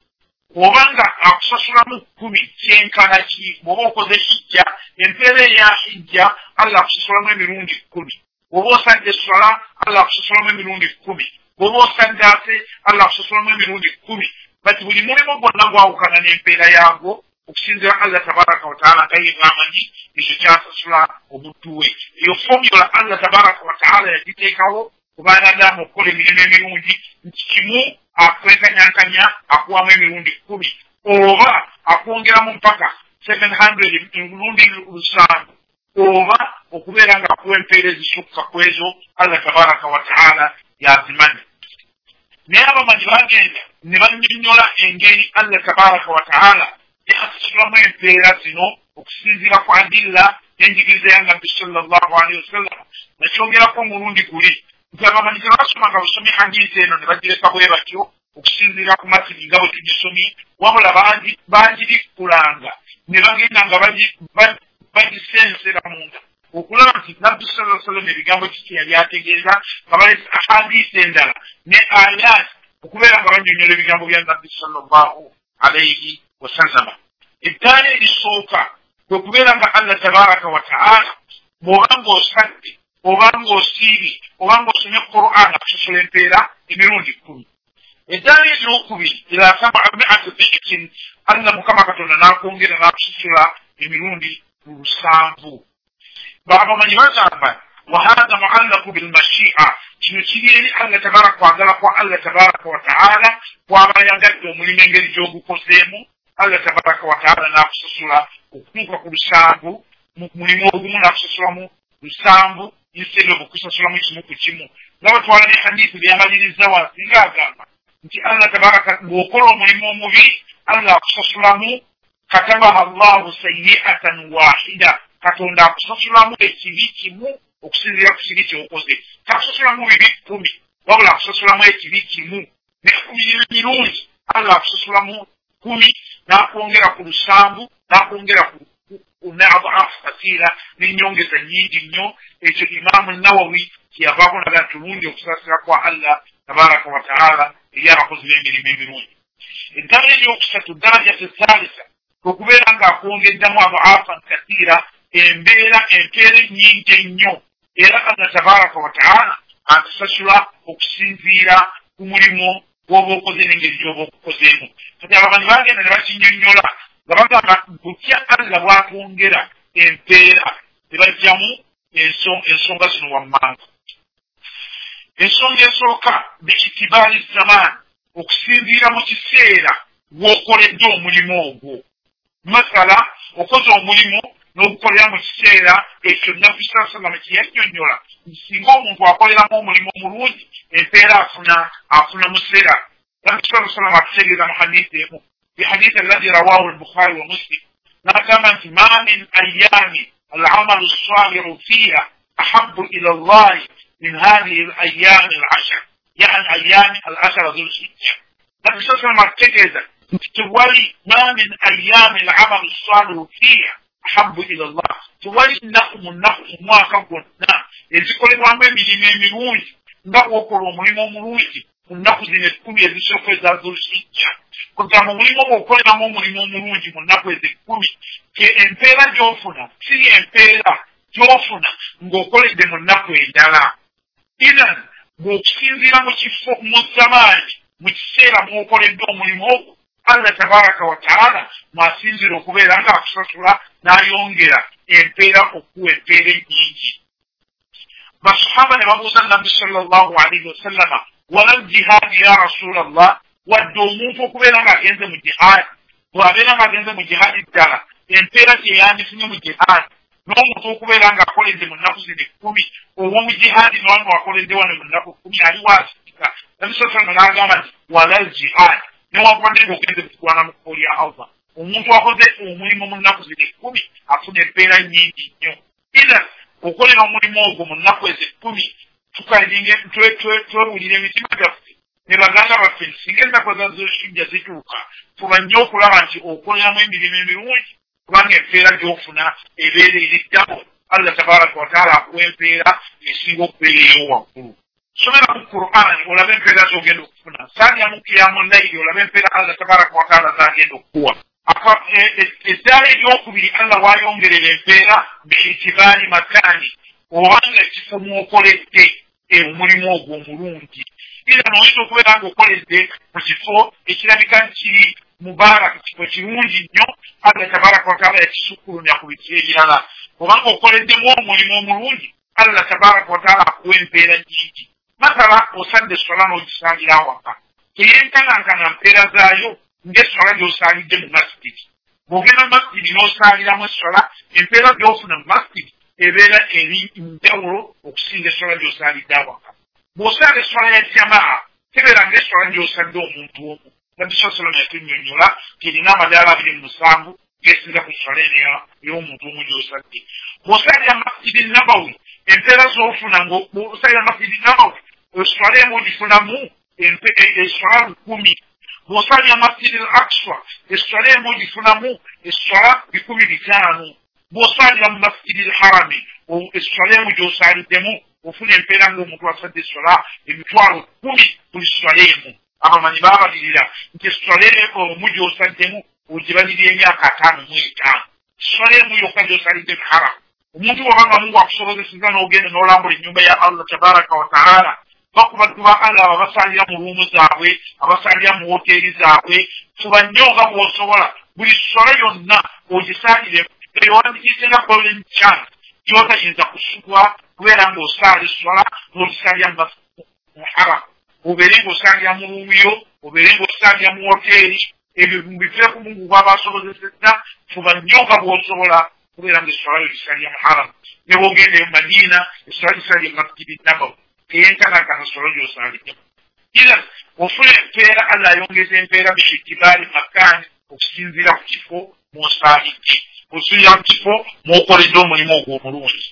Obanga akusasulamu 10 kyenkana ki, bw'oba okoze hijja, empeera eya hijja Allah akusasulamu emirundi 10. Bw'oba osadde swala Allah akusasulamu emirundi 10. Bw'oba osadde ate Allah akusasulamu emirundi 10. Bati buli mulimu gwonna gwawukana n'empeera yaagwo okusinzira Allah tabaraka wa ta'ala nga ye bw'amanyi ekyo kyasasula obuddu we. Eyo formula Allah tabaraka wa ta'ala yagiteekawo ku baanadamu okukola emirimu emirungi, nti kimu akwekanyankanya akuwamu emirundi 10 oba akwongeramu mpaka 700 emirundi 7, oba okubeera nga akuwa empeera ezisukka ku ezo Allah tabaraka wa ta'ala yazimanyi. Naye abamanyi bagenda ne bannyonnyola engeri Allah tabaraka wa ta'ala yasasulamu empeera zino okusinziira ku adilla n'enjigiriza ya Nabbi sallallahu alaihi wasallam. Nakyongerako omulundi guli nti abamanyi tebasoma nga busomi hadiisi eno ne bagireka bwe batyo okusinziira ku matini nga bwe tugisomye, wabula bangirikkulanga ne bagenda nga bagisensera munda okulaba nti Nabbi sallallahu alaihi wasallam ebigambo kiki yali ategeeza, nga balesa ahadiisi endala ne ayat okubeera nga bannyonnyola ebigambo bya Nabbi sallallahu alaihi wasallam. Eddaala erisooka kwe kubeera nga Allah tabaraka wa ta'ala bw'obanga osadde, obanga osiibye, obanga osomye Qur'an akusasula empeera emirundi 10. Eddaala eryokubiri ila 700 dhi'fin, Allah Mukama Katonda n'akwongera n'akusasula emirundi 7. Abamanyi bagamba wa hadha mu'allaqu bil mashi'a, kino kiri eri Allah tabaraka kwagala kwa Allah tabaraka wa ta'ala kwaba yagadde omulimu engeri gy'ogukozeemu. Allah tabaraka wa ta'ala n'akusasula okutuuka ku 7, mu mulimu ogumu n'akusasulamu 7 instead of okusasulamu kimu ku kimu. Nga batwala ne hadiisi byamaliriza wansi ng'agamba nti Allah tabaraka bw'okola omulimu omubi Allah akusasulamu katabaha Allahu sayyi'atan wahida, Katonda akusasulamu ekibi kimu okusinziira ku kibi ky'okoze. Takusasulamu bibi 10 wabula akusasulamu ekibi kimu. Ne ku mirungi Allah akusasulamu 10 n'akwongera ku 7 n'akwongera ku ad'aaf kasiira n'ennyongeza nnyingi nnyo. Ekyo Imaamu Nawawi kyeyavaako naga tulungi okusasira kwa Allah tabaraka wa ta'ala eri abakozi b'emirimu emirungi. Eddala eryokusatu darajatu thalitha okubeera ng'akwongeddamu ad'aafan kasiira, empeera ennyingi ennyo, era Allah tabaraka wa ta'ala atusasula okusinziira ku mulimu gw'oba okoze n'engeri gy'oba okukozeemu. Kati abamanyi bagenda ne bakinnyonnyola nga bagamba butya Allah bw'akwongera empeera ne bajjamu ensonga zino wammanga. Ensonga esooka bi'itibaari zaman, okusinziira mu kiseera w'okoledde omulimu ogwo. Masala okoze omulimu n'ogukolera mu kiseera ekyo Nabbi sallallahu alaihi wasallam kye yannyonnyola, singa omuntu akoleramu omulimu omulungi empeera afuna musera. Nabbi sallallahu alaihi wasallam atutegeeza mu hadiisi emu, fi hadiisi alladhi rawaahu al-Bukhari wa Muslim, n'agamba nti ma min ayyaami al-amalu as-salihu fiha ahabbu ila Allah min hadhihi al-ayyaam al-ashr, yani ayyaami al-ashr dhul-hijja. Nabbi sallallahu alaihi wasallam atutegeeza nti tewali ma min ayyaami al-amalu as-salihu fiha ahabbu ila Allah, tewali nnaku mu nnaku mu mwaka gwonna ezikolerwamu emirimu emirungi nga bw'okola omulimu omulungi ku nnaku zino 10 ezisooka eza Dhul-Hijja. Kugamba omulimu bw'okoleramu omulimu omulungi mu nnaku ezo 10, ke empeera gy'ofuna si empeera gy'ofuna ng'okoledde mu nnaku endala. Idan bw'okusinziira mu kifo mu zamaani mu kiseera mw'okoledde omulimu ogwo, Allah tabaraka wa ta'ala mwasinzira okubeera nga akusasula n'ayongera empeera okuwa empeera ennyingi. Basahaba ne babuuza Nabbi sallallahu alayhi wa sallama, wala jihaadi ya rasulallah, wadde omuntu okubeera ng'agenze mu jihaadi, bw'abeera ng'agenze mu jihaadi ddala empeera gye yandifunye mu jihaadi, n'omuntu okubeera ng'akoledde mu nnaku zino 10 ow'omu jihaadi n'omu akoledde wano mu nnaku 10 ali waasika. Nabbi sallallahu alayhi wa sallam n'agamba nti wala jihaadi, newankubadde ng'ogenze mu kulwana mu kkooli ya Allah, omuntu akoze omulimu mu nnaku zino 10 afuna empeera nnyingi nnyo. Era okolera omulimu ogwo mu nnaku ezo 10 tukalinge twewulira emitima gyaffe ne baganda baffe singa ennaku ezazosujja zituuka fuba nnyo okulaba nti okoleramu emirimu emirungi, kubanga empeera gy'ofuna ebeera eriddawo. Allah tabaraka wa taala akuwa empeera esinga okubeera ey'owaggulu. Somera mu Qur'an olabe empeera z'ogenda okufuna. Saalya mu Qiyamul Layli olabe empeera Allah tabaraka wa taala z'agenda okukuwa. Eddaala eryokubiri Allah waayongerera empeera biitibaari makaani, obanga ekifo mw'okoledde omulimu ogwo omulungi. Era n'oyinza okubeera ng'okoledde mu kifo ekirabika kiri mubaaraka, kifo kirungi nnyo, Allah tabaraka wa taala yakisukkulumya ku bifo ebirala. Obanga okoleddemu omulimu omulungi, Allah tabaraka wa taala akuwa empeera nnyingi. Masala osadde essola n'ogisangira awaka, teyenkanankana mpeera zaayo ng'essola gy'osaalidde mu masjidi. Bw'ogenda mu masjidi n'osaaliramu essola, empeera gy'ofuna mu masjidi ebeera eri njawulo okusinga essola gy'osaalidde awaka. Bw'osaala essola ya jamaa tebeera ng'essola gy'osadde omuntu omu. Nabbi sallallahu alayhi wa sallam yatunnyonnyola erina amadaala 27 gesinga ku ssola eno ey'omuntu omu gy'osadde. Bw'osaalira masjidi Nabawi, empeera z'ofuna ng'osaalira masjidi Nabawi essola emu ogifunamu essola 10. Bw'osaalira masjidi al-Aqsa essola emu ogifunamu essola 500. Bw'osaalira mu masjidi al-Harami essola emu gy'osaaliddemu ofuna empeera ng'omuntu asadde essola 10,000 buli ssola emu. Abamanyi baabalirira nti essola omu gy'osaddemu ogibalirira emyaka 5 essola emu yokka gy'osalidde al-Haram. Omuntu bw'obanga Mungu akusobozesezza n'ogenda n'olambula ennyumba ya Allah tabaraka wa ta'ala, bakubaddu ba Allah abasaalira mu ruumu zaabwe, abasaalira mu woteeri zaabwe, fuba nnyo nga bw'osobola buli ssola yonna ogisaalire ewandikiise nga golden chance gy'otayinza kusubwa kubeera ng'osaala essola n'ogisaalira mu Haram. Obeere ng'osaalira mu ruumiyo, obeere ng'osaalira mu woteeri, ebyo bive ku Mungu bw'aba asobozesezza, fuba nnyo nga bw'osobola kubeera ng'essola yo gisaalira mu Haram. Ne bw'ogenda e Madiina essola gisaalira mu masjidi Nabawi teyenkanankana essola gy'osaaliddemu. Era ofuna empeera Allah ayongeza empeera biitibaari makaani okusinziira ku kifo mw'osaalidde, okusinziira ku kifo mw'okoledde omulimu ogwo omulungi.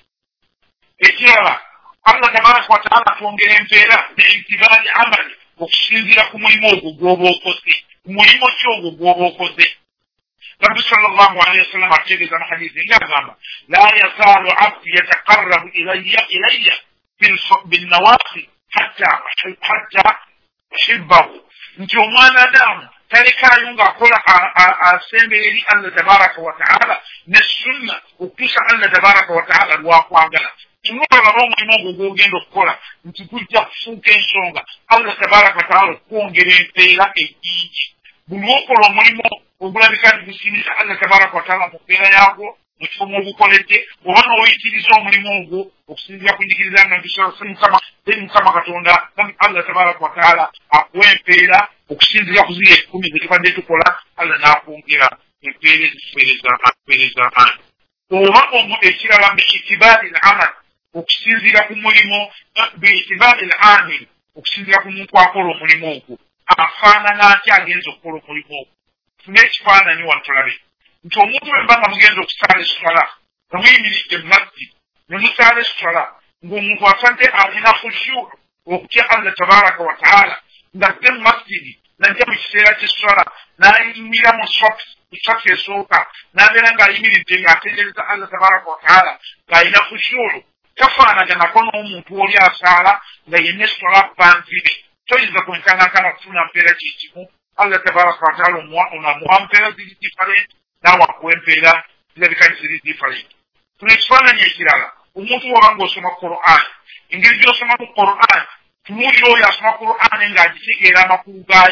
Ekirala Allah tabaraka wa taala atwongera empeera biitibaari amali okusinziira ku mulimu ogwo gw'oba okoze. Mulimu ki ogwo gw'oba okoze? Nabbi sallallahu alayhi wa sallam ategeeza mu hadiisi ng'agamba, la yazaalu abdi yataqarrabu ilayya بالنوافل حتى أحبه. nti omwana Adamu talekaayo ng'akola asembe eri Allah tabaraka wa taala ne sunna okutuusa Allah tabaraka wa taala lwakwagala. Olaba omulimu ogwo gw'ogenda okukola nti gujja kufuuka ensonga Allah tabaraka wa taala okwongera empeera ennyingi. Buli okola omulimu ogulabika nti gusinisa Allah tabaraka wa taala mu mpeera yaagwo mu kifo mw'ogukoledde, oba n'oyitiriza omulimu ogwo okusinziira ku njigiriza nga Mukama Katonda Allah tabaraka wa taala akuwa empeera okusinziira ku ziri 10 ze tubadde tukola, Allah n'akwongera empeera ezikuweereza amaanyi. Oba ekirala biitibaari al-amal okusinziira ku mulimu, biitibaari al-amil okusinziira ku muntu akola omulimu ogwo afaanana atya agenza okukola omulimu ogwo. Tuna ekifaananyi wano tulabe nti omuntu bwe mba nga mugenza okusaala essola nga muyimiridde mu masjidi ne musaala essola ng'omuntu asante alina khushu okutya Allah tabaraka wa taala ng'azze mu masjidi najja mu kiseera ky'essola n'ayimira mu safu esooka n'abeera ng'ayimiridde ng'ategereza Allah tabaraka wa taala ng'alina khushu, tafaanaganako n'omuntu oli asaala nga yenna essola banzibe. Toyinza kwenkanankana kufuna mpeera kyekimu. Allah tabaraka wa taala onamuwa mpeera ziri different, naawe akuwa empeera zirabika ziri different. Tuna ekifaananyi ekirala, omuntu bw'oba ng'osoma Qur'an, engeri gy'osoma mu Qur'an tunuulira oyo asoma Qur'an ng'agitegeera amakulu gaayo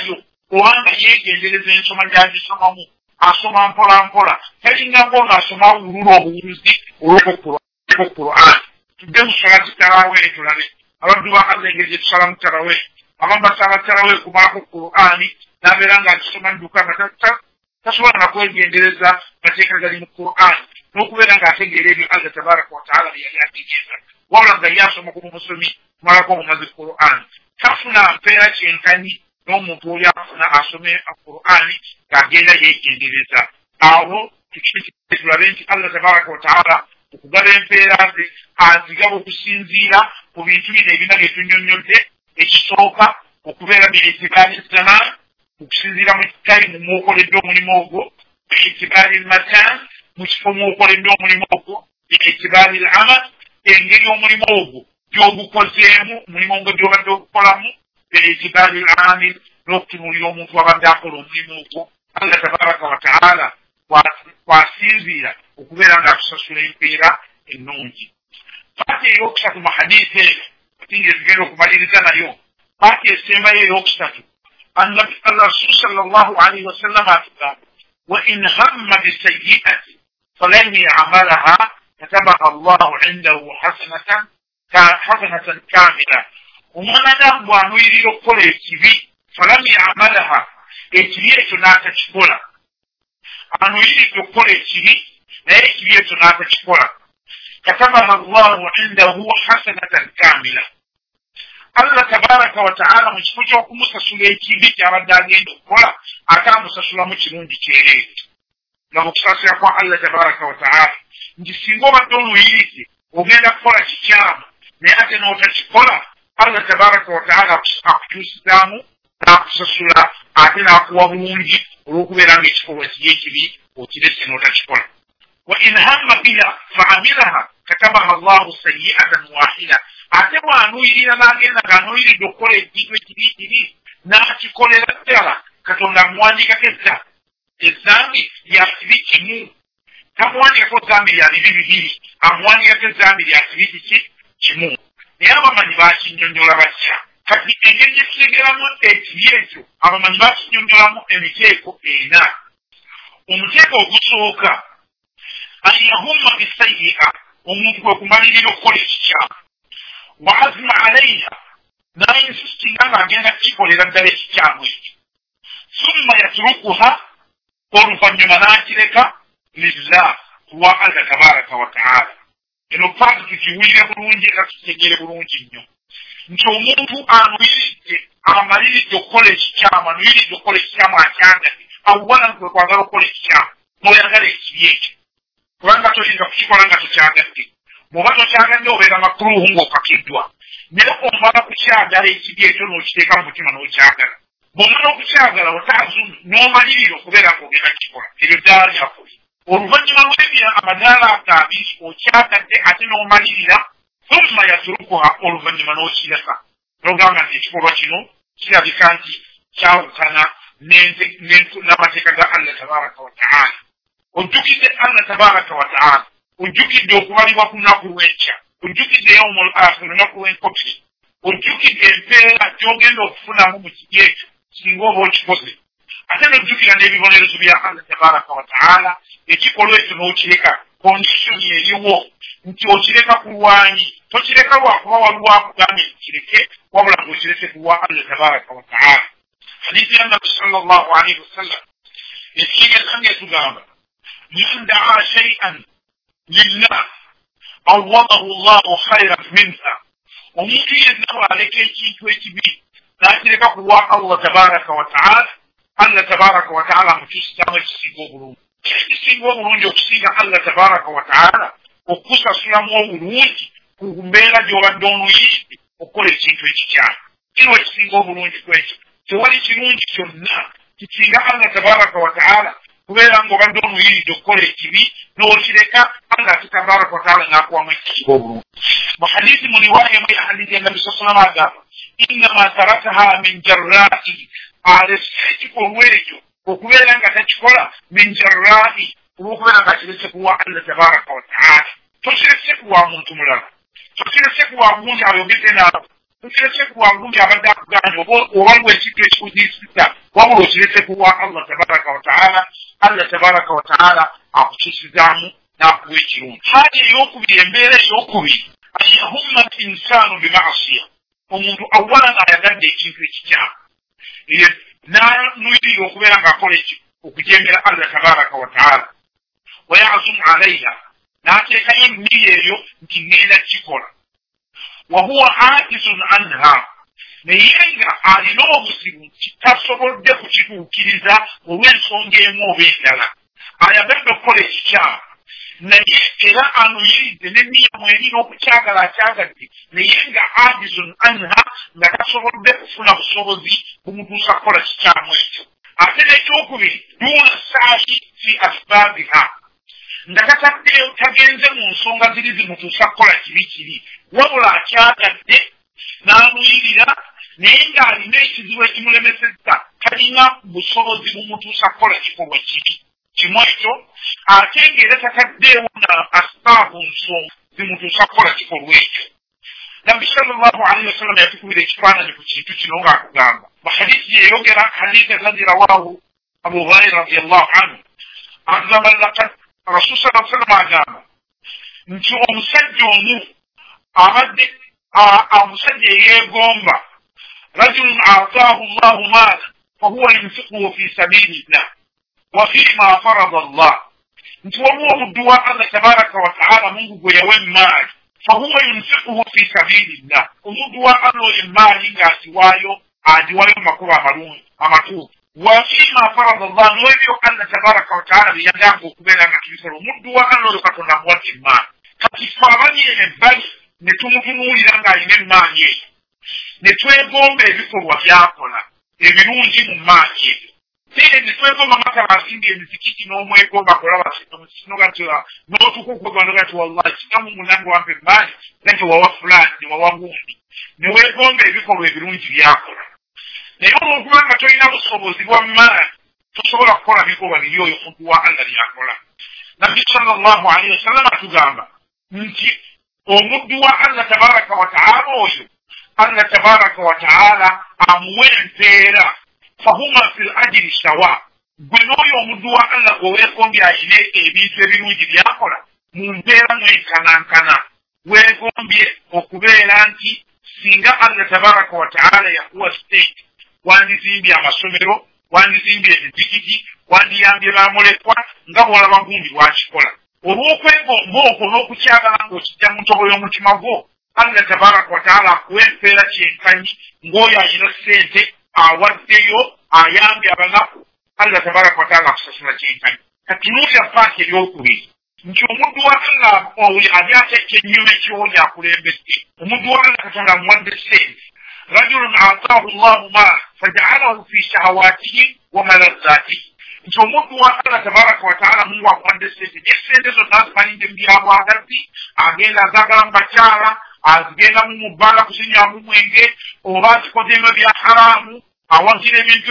kubanga yeegendereza ensoma gy'agisomamu asoma mpola mpola talinga ng'ono asoma wulula obuwulizi olw'okuqur'ani tudde musala tutaraweeri tulabe abaddu ba Allah engeri gye tusala mu taraweeri abamu basala taraweeri kumalako qur'ani n'abeera ng'agisoma dduka nga tasobola na kwegendereza mateeka gali mu qur'ani n'okubeera ng'ategeera ebyo Allah tabaraka wa taala bye yali ategeeza wabula nga ye asoma ku musomi kumalako omumazi qur'ani tafuna mpeera kyenkani n'omuntu oli afuna asome qur'ani ng'agenda yeegendereza awo tulabe nti Allah tabaraka wa taala okugaba empeera ze azigaba okusinziira ku bintu bino ebina bye tunnyonnyodde ekisooka okubeera bi'itibaarizana okusinziira mu tayimu mw'okoledde omulimu ogwo bi'itibaari matan mu kifo mw'okoledde omulimu ogwo bi'itibaari amal engeri omulimu ogwo gy'ogukozeemu omulimu ngo gy'obadde okukolamu bi'itibaari amil n'okutunuulira omuntu abadde akola omulimu ogwo Allah tabaraka wa taala kwasinziira okubeera ng'atusasula empeera ennungi paati ey'okusatu mu hadiisi eyo atinga ezigenda okumaliriza nayo paati esembayo ey'okusatu الرسول صلى الله عليه وسلم قال وإن هم بسيئة فلن يعملها كتبها الله عنده حسنة كاملة ومن نعم وانويري لقول الكبي فلن يعملها الكبية ناتشكولا انويري لقول الكبي لا الكبية ناتشكولا كتبها الله عنده حسنة كاملة Allah tabaraka wa ta'ala mu kifo ky'okumusasula ekibi ky'abadde agenda okukola ate amusasulamu kirungi kyereere nga mu kusasula kwa Allah tabaraka wa ta'ala nti singa obadde oluyirize ogenda kukola kikyamu naye ate n'otakikola Allah tabaraka wa ta'ala akukyusizaamu n'akusasula ate n'akuwa bulungi olw'okubeera ng'ekikolwa kiri ekibi okirese n'otakikola wa in hamma biha fa'amilaha katabaha Allahu sayyi'atan wahida ate bw'anuuyirira n'agenda ng'anuuyiridde okukola ekintu ekiriikiri n'akikolera ddala katonda amuwandiikako ezzambi lya kibi kimu tamuwandiikako zambi lya bibi bibiri amuwandiikako ezzambi lya kibi kiki kimu naye abamanyi baakinnyonnyola batya kati engeri gye tutegeramu ekibi ekyo abamanyi baakinnyonnyolamu emiteeko ena omuteeko ogusooka an yahumma bisayyi'a omuntu kwe kumalirira okukola ekikyamu وعزم عليها لا ينسستي أنا عندنا كيكولي لندري كيكاموي ثم يتركها قرفا يمناك لك لله هو الله تبارك وتعالى إنه فاتك تجويل برونجي لكي برونجي nti omuntu anuyiridde amaliriddde okukola ekikyamu anuyiridde okukola ekikyamu akyagade awala kwe kwagala okukola ekikyamu n'oyagala ekibi ekyo kubanga toyinza kukikola nga tokyagadde bw'oba tokyagadde obeera makuluhu ng'okakiddwa naye omala kukyagala ekibi ekyo n'okiteeka mu mutima n'okyagala bw'omala okukyagala otaazu n'omalirira okubeera ng'ogenda kikola eryo ddaala lyakuli oluvannyuma lw'ebyo amadaala agaabi okyagadde ate n'omalirira thumma yatrukuha oluvannyuma n'okireka n'ogamba nti ekikolwa kino kirabika nti kyawukana n'amateeka ga Allah tabaraka wa ta'ala ojjukidde Allah tabaraka wa ta'ala ojjukidde okubalibwa ku lunaku lw'enkya ojjukidde yawmul akhir olunaku lw'enkokiri ojjukidde empeera gy'ogenda okufunamu mu kiri ekyo singa oba okikoze ate n'ojjukira n'ebibonerezo bya Allah tabaraka wa ta'ala ekikolwa ekyo n'okireka kondisoni eriwo nti okireka ku lwanyi tokireka lwakuba waliwo akugambye kireke wabula ng'okireke ku lwa Allah tabaraka wa ta'ala hadithi ya nabi sallallahu alaihi wasallam ekigesange etugamba man daa shay'an lillah awadahu Allahu khayran minha omuntu yenna bw'aleka ekintu ekibi n'akireka ku lwa Allah tabaraka wa ta'ala Allah tabaraka wa ta'ala amukyusizamu ekisinga obulungi ekisinga obulungi okusinga Allah tabaraka wa ta'ala okusasulamu obulungi ku mbeera gy'obadde onuyiridde okukola ekintu ekikyamu kino ekisinga obulungi kwekyo tewali kirungi kyonna kisinga Allah tabaraka wa ta'ala kubeera ng'obadde onuyiridde okukola ekibi n'okireka Allah tabaraka wa ta'ala n'akuwamu ekisinga obulungi mu hadiisi mu riwaaya emu ya hadiisi ya nabi sallallahu alaihi wasallam agamba innama tarakaha min jarra'i alese ekikolwa ekyo okubeera nga takikola min jarra'i olw'okubeera nga kirese kuwa Allah tabaraka wa ta'ala tokirese kuwa muntu mulala tokirese kuwa muntu ayogeze naawe tukiretse kuwangumya abadde akuganya oba lwe ekintu ekikuziisisa wabula okiretse kuwa Allah tabaraka wa taala. Allah tabaraka wa taala akukyusizaamu n'akuwa ekirungi. Hali ey'okubiri, embeera ey'okubiri an yahumma insaanu bima'asiya, omuntu awala ng'ayagadde ekintu ekikyamu n'anuyirira okubeera ng'akola okujembera Allah tabaraka wa taala, wa ya'zumu alayha, n'ateekayo enniyya eyo nti ngenda kikola, wa huwa aajizun anha, naye nga alina obuzibu nti tasobodde kukituukiriza olw'ensonga emu oba endala, ayagadde okukola ekikyamu naye era anuyiridde n'enniya mweri n'okukyagala akyagadde, naye nga ajizun anha, nga tasobodde kufuna busobozi bumutuusa kukola kikyamu ekyo. Ate n'ekyokubiri duuna saahi fi asbaabiha, nga tagenze mu nsonga ziri zimutuusa kukola kiri, wabula akyagadde n'anuyirira naye ng'alina ekizibu ekimulemesezza, talina busobozi bumutuusa kukola kikolwa kibi kimu ekyo, ate ng'era tataddeewo na asbaabu nsonga zimutuusa kukola kikolwa ekyo. Nabbi sallallahu alaihi wasallam yatukubira ekifaananyi ku kintu kino ng'akugamba mu hadisi yeyogera, hadisi alladhi rawahu Abu Huraira radiyallahu anhu, agamba laqad Rasul sallallahu alaihi wasallam agamba nti omusajja omu abadde omusajja eyeegomba, rajulun aataahu Allahu maala fahuwa yunfiquhu fi sabilillah wa fima farada Allah, nti waliwo omuddu wa Allah tabaraka wa taala Mungu gwe yawa emmaali, fahuwa yunfiquhu fi sabilillah, omuddu wa Allah oyo emmaali ng'agiwaayo agiwaayo mu makubo amatuufu, wa fima farada Allah, n'ebyo Allah tabaraka wa taala bye yagamba okubeera nga tubikola, omuddu wa Allah oyo Katonda amuwadde emmaali. Kati ffe abali eno ebbali ne tumutunuulira ng'alina emmaali eyo, ne twegomba ebikolwa by'akola ebirungi mu maali ebyo. Tene ne twegomba matala asimba emizikiti n'omwegomba kulaba kinogatira n'otukukwegomba nti wallahi kitamu munange wampa emmaali nti wawa fulani ne wawa gundi, ne weegomba ebikolwa ebirungi by'akola. Naye olw'okuba nga tolina busobozi bwa maali tosobola kukola bikolwa biri oyo omuntu wa Allah byakola. Nabbi sallallahu alaihi wasallam atugamba nti omuddu wa Allah tabaraka wa taala oyo Allah tabaraka wa taala amuwa empeera, fahuma fil ajri sawa, gwe n'oyo omuddu wa Allah gwe weegombye ayine ebintu ebirungi byakola mu mpeera mwenkanankana. Weegombye okubeera nti singa Allah tabaraka wa taala yakuwa state, wandizimbye amasomero, wandizimbye emizikiti, wandiyambye bamulekwa nga bw'olaba gundi lwakikola. Olw'okwegomba okwo n'okukyagala ng'okijja mu ntobo y'omutima gwo, Allah tabaraka wa taala akuwa empeera kyenkanyi ng'oyo alina ssente awaddeyo ayambye abanaku, Allah tabaraka wa taala akusasula kyenkanyi. Katunuulira paati eryokubiri nti omuddu wa Allah oyo ali atekka ennyuma ekyoyo akulembedde, omuddu wa Allah Katonda amuwadde ssente, rajulun aataahu Allahu maala faja'alahu fi shahawatihi wa malazzatihi, nti omuddu wa Allah tabaraka wa taala Mungu amuwadde ssente, naye ssente zonna azimalinde mu byabwagazi, agenda azaagala mu bakyala, azigenda mu bbaala kuzinyamu mwenge, oba azikozeemu bya haraamu, awagira ebintu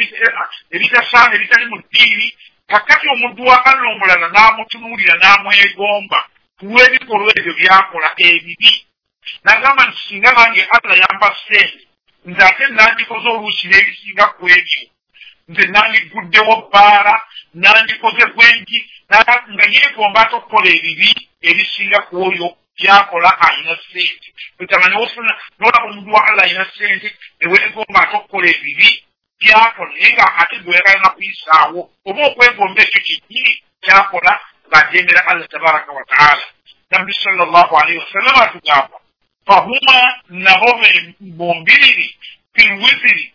ebitasaana ebitali mu ddiini. Kakati omuddu wa Allah omulala n'amutunuulira n'amwegomba kulw'ebikolwa ebyo byakola ebibi, n'agamba nti singa nange Allah yampa ssente, nze ate nandikoze oluusi n'ebisinga ku ebyo, nze nandiguddewo bbaala, nandikoze gwengi, nga yeegomba ate okukola ebibi ebisinga ku oyo byakola alina ssente. Otamanya ofuna n'olaba omuddu wa Allah alina ssente, eweegomba ate okukola ebibi byakola, naye nga ate gweyagala na kuyisaawo oba okwegomba ekyo kyennyini kyakola ng'ajembera Allah tabaraka wa taala. Nabbi sallallahu alaihi wasallam atugamba fahuma nabo bombiriri filwiziri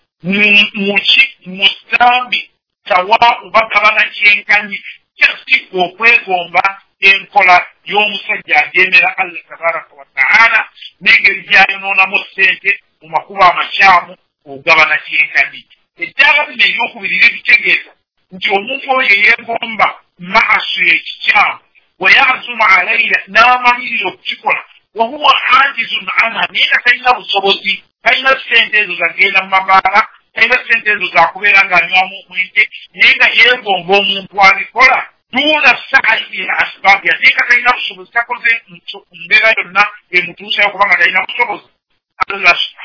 mustambi tawa ubagabana kyenkanyi kyasi okwegomba enkola y'omusajja ajembera Allah tabaraka wa taala n'engeri gy'ayonoonamu ssente mu makubo amakyamu ogabana kyenkanyi. Eddala bino ebyokubiri bitegeeza nti omuntu oyo yeegomba maaso ekikyamu we yazuma alayya n'amalirira okukikola, wahuwa ajizun anha, naye nga talina busobozi, talina ssente ezo zagenda mu mabaala, talina ssente ezo zakubeera ng'anywamu omwenge, naye nga yeegomba omuntu abikola duuna saayi asibaabiya, naye nga talina busobozi, takoze mbeera yonna emutuusayo kubanga talina busobozi. Allah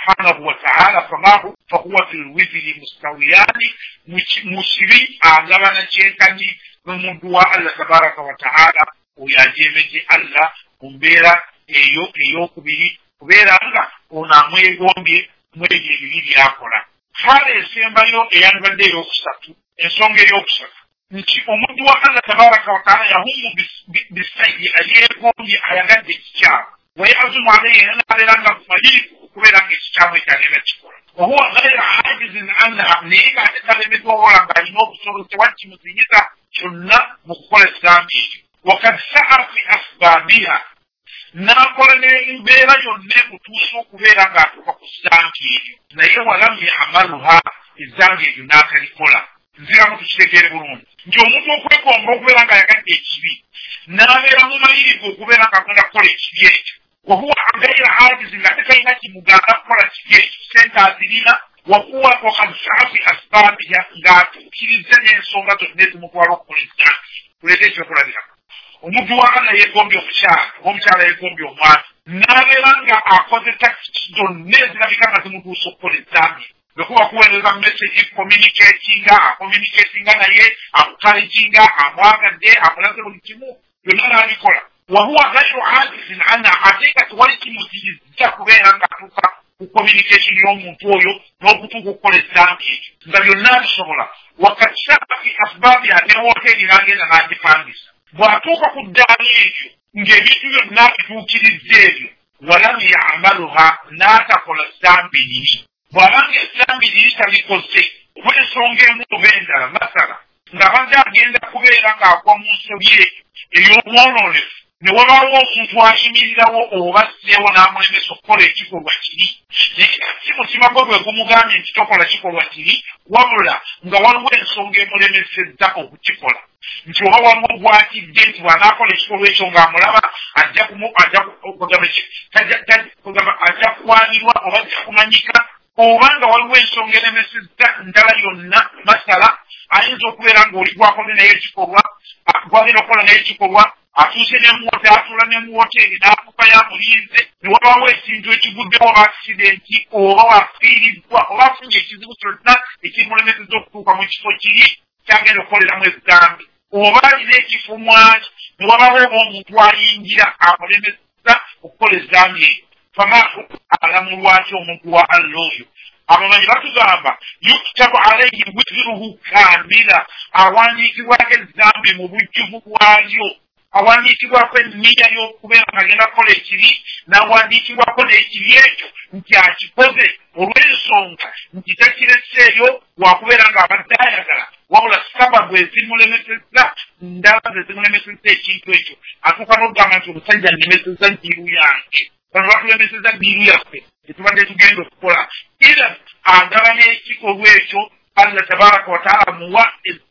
subhanahu wa ta'ala fahuwa fil wizri mustawiyani musiri agabana kyenkani n'omuntu wa Allah tabaraka wa ta'ala oyajemeje Allah kumbeera eyo eyokubiri kubeera nga ono amwegombye mwebyo ebibi byakola. Hale esembayo eyandibadde eyokusatu, ensonga eyokusatu nti omuntu wa Allah tabaraka wa ta'ala yahumu bisayyi ayegombye ayagadde ekikyamu wayazumu alayhi n'abeera nga mumayivu kubeera nga ekikyamu ekyagenda kikola wahuwa ghayra ajizin anha naye nga ate talemeddwa wala ng'alina obusobozi tewakimuzinyiza kyonna mu kukola essambi ekyo. Wakad sa'a fi asbaabiha n'akola n'embeera yonna ekutuusa okubeera ng'atuuka ku ssambi ekyo naye walam ya'maluha ezzambi eryo n'atalikola. Nziramu tukitegeere bulungi nti omuntu okwegomba okubeera ng'ayagadde ekibi n'abeera mumayirivu okubeera ng'agenda kukola ekibi ekyo wahuwa ghayra ajizi ng'ate talina kimuganda kukola kibi ekyo sente azirina wahuwa wakad sa'a fi asbaabiha ng'atuukiriza n'ensonga zonna ezimutwala okukola ezzambi. Tuleete ekyokulabirako omuntu wa Allah yeegombye omukyala yeegombye omwana n'abeera nga akoze takisi zonna ezirabika nga zimutuusa okukola ezzambi bwekuba kuweereza message communicatinga naye amukalikinga amwagadde amulaze buli kimu byonna n'abikola wahuwa ghayru ajizin anha ate nga tewali kimuziyizza kubeera ng'atuuka ku communication y'omuntu oyo n'okutuuka okukola ezzambi ekyo nga byonna abisobola. Wakad sa'a fi asbaabiha ne woteeri n'agenda n'agipangisa bw'atuuka ku ddaala ekyo ng'ebintu byonna bituukirizza ebyo walam ya'maluha n'atakola zambi liri. Bw'abanga ezzambi liri talikoze olw'ensonga emu oba endala masala ng'abadde agenda kubeera ng'agwa mu nsobi ey'obwononefu ne wabaawo omuntu ayimirirawo oba asseewo n'amulemesa okukola ekikolwa kiri naye si mutima gwe bwe gumugambye nti tokola kikolwa kiri wabula nga waliwo ensonga emulemesezza okukikola nti oba waliwo bw'atidde nti bw'anaakola ekikolwa ekyo ng'amulaba ajja kuwanirwa oba ajja kumanyika obanga waliwo ensonga eremesezza ndala yonna masala ayinza okubeera ng'oli gwakole naye ekikolwa gwagenda okukola naye ekikolwa atuuse atuula ne mu woteeri n'afuuka yamulinze ne wabaawo ekintu ekiguddewo oba akisidenti oba wafiiriddwa oba afunye ekizibu kyonna ekimulemesezza okutuuka mu kifo kiri kyagenda okukoleramu ezzambi oba alina ekifo mwaki ne wabaawo oba omuntu ayingira amulemesezza okukola ezzambi ekyo fama alamulwaki omuntu wa Allah oyo. Abamanyi batugamba yuktabu alayhi wizruhu kamila awandiikibwako ezzambi mu bujjuvu bwalyo awandiikibwako enniya y'okubeera ng'agenda kukola ekiri n'awandiikibwako n'ekiri ekyo nti akikoze olw'ensonga nti takireseeyo wakubeera ng'abadde ayagala wabula sababu ezimulemesezza ndala ze zimulemesezza ekintu ekyo atuuka n'okugamba nti omusajja nnemesezza njiru yange bano batulemesezza njiru yaffe tetubadde tugenda okukola era agaba n'ekikolwa ekyo Allah tabaraka wa ta'ala muwa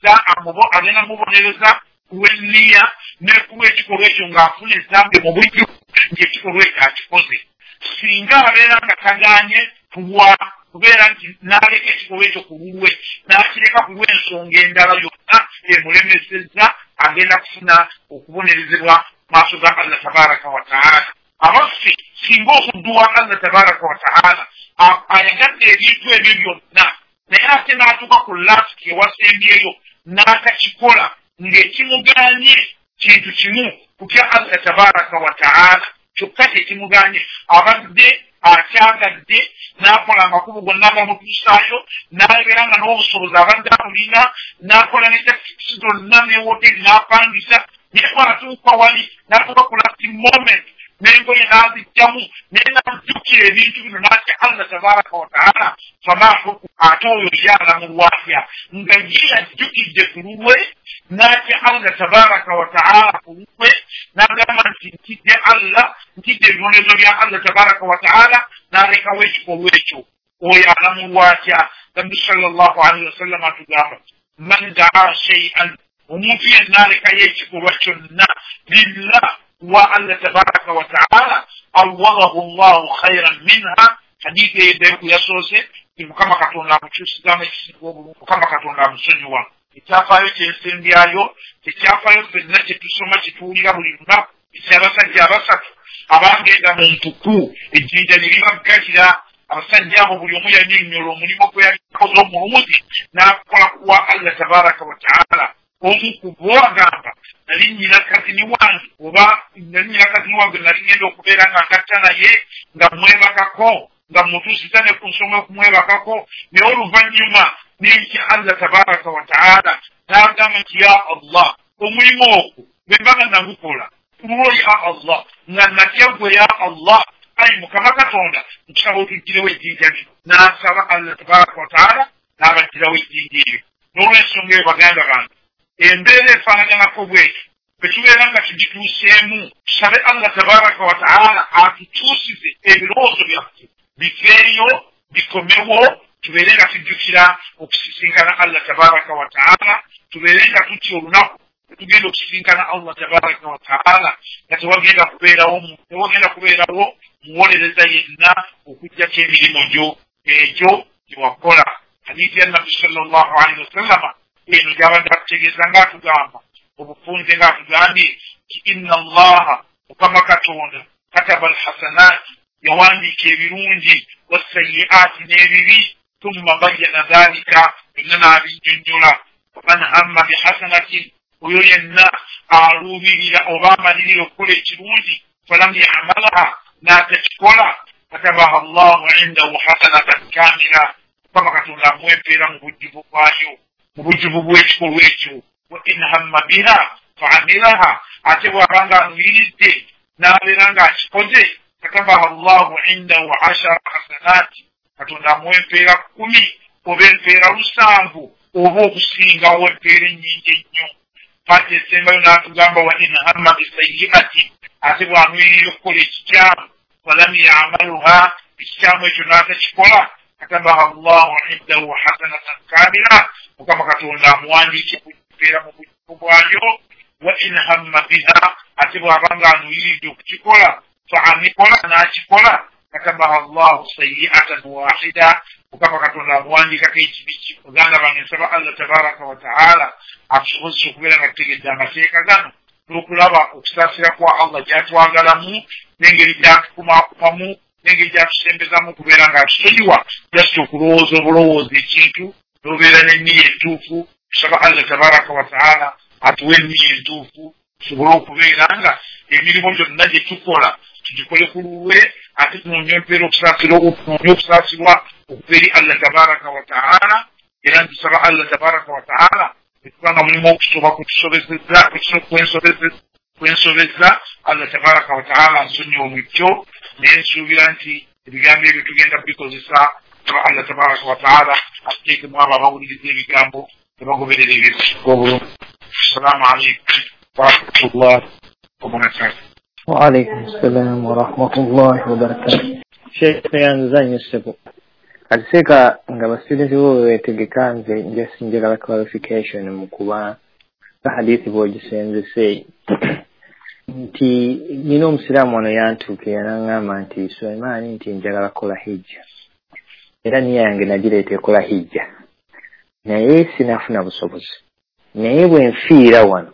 agenda mubonereza kuwenniya n'ekuwa ekikolwa ekyo ng'afuna ezzambi mu bujju ng'ekikolwa ekyo akikoze singa abeera nga tagaanye kubeera nti n'aleka ekikolwa ekyo ku lulwe n'akireka ku lw'ensonga endala yonna emulemesezza agenda kufuna okubonerezebwa maaso ga Allah tabaraka wa ta'ala. Abaffe singa omuddu wa Allah tabaraka wa ta'ala ayagadde ebintu ebyo byonna naye ate n'atuuka ku laasiki ewasembyeyo n'atakikola ng'ekimuganye kintu kimu ku kya Allah tabaraka wa ta'ala kyokka tekimuganye abadde akyagadde n'akola amakubo gonna agamutuusaayo n'abeera nga n'obusobozi abadde abulina n'akola ne takisi zonna ne woteeri n'apangisa naye bw'atuuka wali n'atuuka ku last moment n'engoye n'azijjamu naye n'ajjukira ebintu bino n'atya Allah tabaraka wa ta'ala famaahu ate oyo yalamulwatya nga ye yajjukidde ku lulwe n'atya Allah tabaraka wa ta'ala ku lulwe n'agamba nti ntidde Allah ntidde ebibonerezo bya Allah tabaraka wa ta'ala n'alekawo ekikolwa ekyo oyo alamulwatya. Nabbi sallallahu alaihi wasallam atugamba man daa shay'an omuntu yenna alekayo ekikolwa kyonna lillah wa Allah tabaraka wa ta'ala awadahu Allahu khayran minha. Hadithi eyo yasoose mukama katonda amukyusizamu ekisinga obulungi mukama katonda amusonyiwa. Ekyafaayo kyensembyayo tekyafaayo ffenna kye tusoma kituwulira buli lunaku ekyabasajja abasatu abagenda mu mpuku ejjinja ne libaggalira abasajja abo buli omu yannyonnyola omulimu gwe yakoze omulungi n'akola kuwa Allah tabaraka wa taala. Omu ku bo agamba nali nnyina kazini wange oba nali nnyina kazini wange nali ngenda okubeera nga ngatta naye nga mwebakako nga mutuusiza ne ku nsonga okumwebakako, naye oluvannyuma n'enkya Allah tabaraka wa taala n'agamba nti ya Allah omulimu ogwo bwe mbaga nagukola tulwo ya Allah nga natya gwe ya Allah ayi Mukama Katonda nkusaba otuggirewo ejjinja lino. N'asaba Allah tabaraka wa taala n'abaggirawo ejjinja eryo. N'olw'ensonga eyo baganda bange embeera efaanaganako bwetyo bwe tubeera nga tugituuseemu tusabe Allah tabaraka wa taala atutuusize ebirowoozo byaffe biveeyo bikomewo, tubeere nga tujjukira okusisinkana Allah tabaraka wa taala, tubeere nga tutya olunaku tugenda okusisinkana Allah tabaraka wa taala nga tewagenda kubeerawo muwolereza yenna okujjako emirimu gyo egyo gyewakola. Hadiisi ya Nabbi sallallahu alaihi wasallama eno gy'abadde atutegeeza ng'atugamba obufunze ng'atugambye ti inna Allaha Mukama Katonda kataba alhasanati yawandiika ebirungi wasayyi'aati n'ebibi thumma bayyana dhalika byonna n'abinnyonnyola. Faman hamma bihasanatin oyo yenna aluubirira oba amalirira okukola ekirungi falam ya'malaha n'atakikola katabaha Allahu indahu hasanatan kamila. Mukama Katonda amwempeera mu bujjuvu bwayo mu bujjuvu bw'ekikolwa ekyo. Wa in hamma biha fa'amilaha ate bw'abanga anuyiridde n'abeera ng'akikoze katabaha Allahu indahu 10 hasanati. Katonda amwempeera 10 oba empeera 7 oba okusingawo empeera ennyingi ennyo. Pati esembayo n'atugamba wa in hamma bisayyi'ati ate bw'anuyiririra okukola ekikyamu walam ya'maluha ekikyamu ekyo n'atakikola katabaha Allahu indahu hasanatan kamila. Mukama Katonda amuwandiike kugibeera mu bujjuvu bwayo. Wa in hamma biha ate bw'abanga anuyiridde okukikola fa'amikola n'akikola katabaha Allahu sayyi'atan wahida. Mukama Katonda amuwandiikako ekibi ki. Baganda bange nsaba Allah tabaraka wa taala atusobozesa okubeera nga tutegedde amateeka gano n'okulaba okusaasira kwa Allah gy'atwagalamu n'engeri gy'atukumakumamu n'engeri gy'atusembezamu okubeera nga atusonyiwa just okulowooza obulowooza ekintu n'obeera n'enniya entuufu. Tusaba Allah tabaraka wa taala atuwe enniya entuufu tusobole okubeera nga emirimu gyonna gye tukola tugikole ku lulwe ate tunoonya empeera okusaasirwa okuva eri Allah tabaraka wa taala. Era ntusaba Allah tabaraka wa taala ekubanga mulimu okusoba kwensobeza Allah tabaraka wa taala nsonyiwa mu kyo, naye nsuubira nti ebigambo ebyo tugenda bikozesa Allah tabaraka wa taala atuteekemu abo abawuliriza ebigambo tebagoberera ebyekusiga obulungi. Assalamu alaikum warahmatullahi wabarakatuh. Wa alaikum assalam warahmatullahi wabarakatuh. Sheikh yanzanye sebo aliseka nga basitudenti bo wetegeka nze njagala clarification mu kuba hadithi bwogisenzese nti nina omusiraamu ono yantuuke yanaŋŋamba nti Sulaimaani nti njagala kola hijja era niya yange nagireeta ekola hijja naye sinafuna busobozi, naye bwe nfiira wano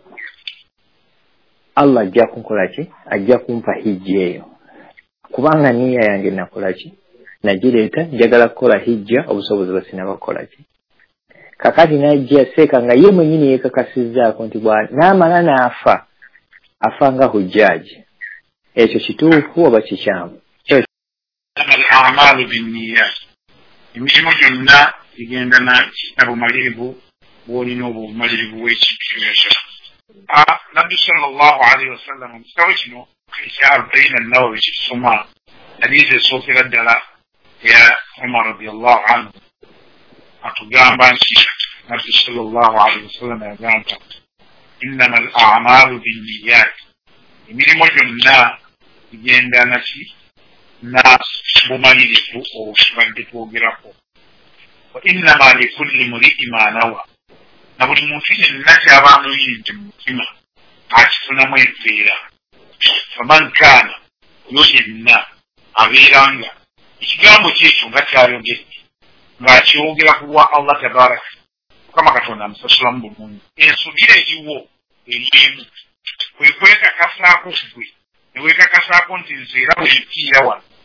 Allah ajja kunkola ki? Ajja kumpa hijja eyo kubanga niya yange nakola ki? Nagireeta njagala kukola hijja obusobozi basinabakola ki. Kakati najja seeka nga ye mwennyini yeekakasizzaako nti n'amala n'afa afa nga hujjaaji. Ekyo kituufu oba kikyamu? Al-a'maalu bin-niyyat, emirimu gyonna igenda na obumalirivu bw'olina obumalirivu bw'ekintu kyonna. Nabbi sallallahu alaihi wasallam mu kitabo kino ekya Arba'in an-Nawawi kyekisoma hadiisi esookera ddala ya Umar radiyallahu anhu atugamba nti Nabbi sallallahu alaihi wasallam yagamba innama al-a'maalu bin-niyyat, emirimu gyonna igenda naki na bumalirivu obutubadde twogerako. Wa innama likulli mri'in ma nawa, na buli muntu yenna ky'aba anuyiridde mu mutima akifunamu empeera. Faman kaana, oyo yenna abeeranga ekigambo kyekyo nga kyayogedde ng'akyogera ku lwa Allah tabaraka Mukama Katonda amusasulamu bulungi. Ensuubira eriwo erimu kwe kwekakasaako ggwe ne weekakasaako nti nze era bwe nfiira wano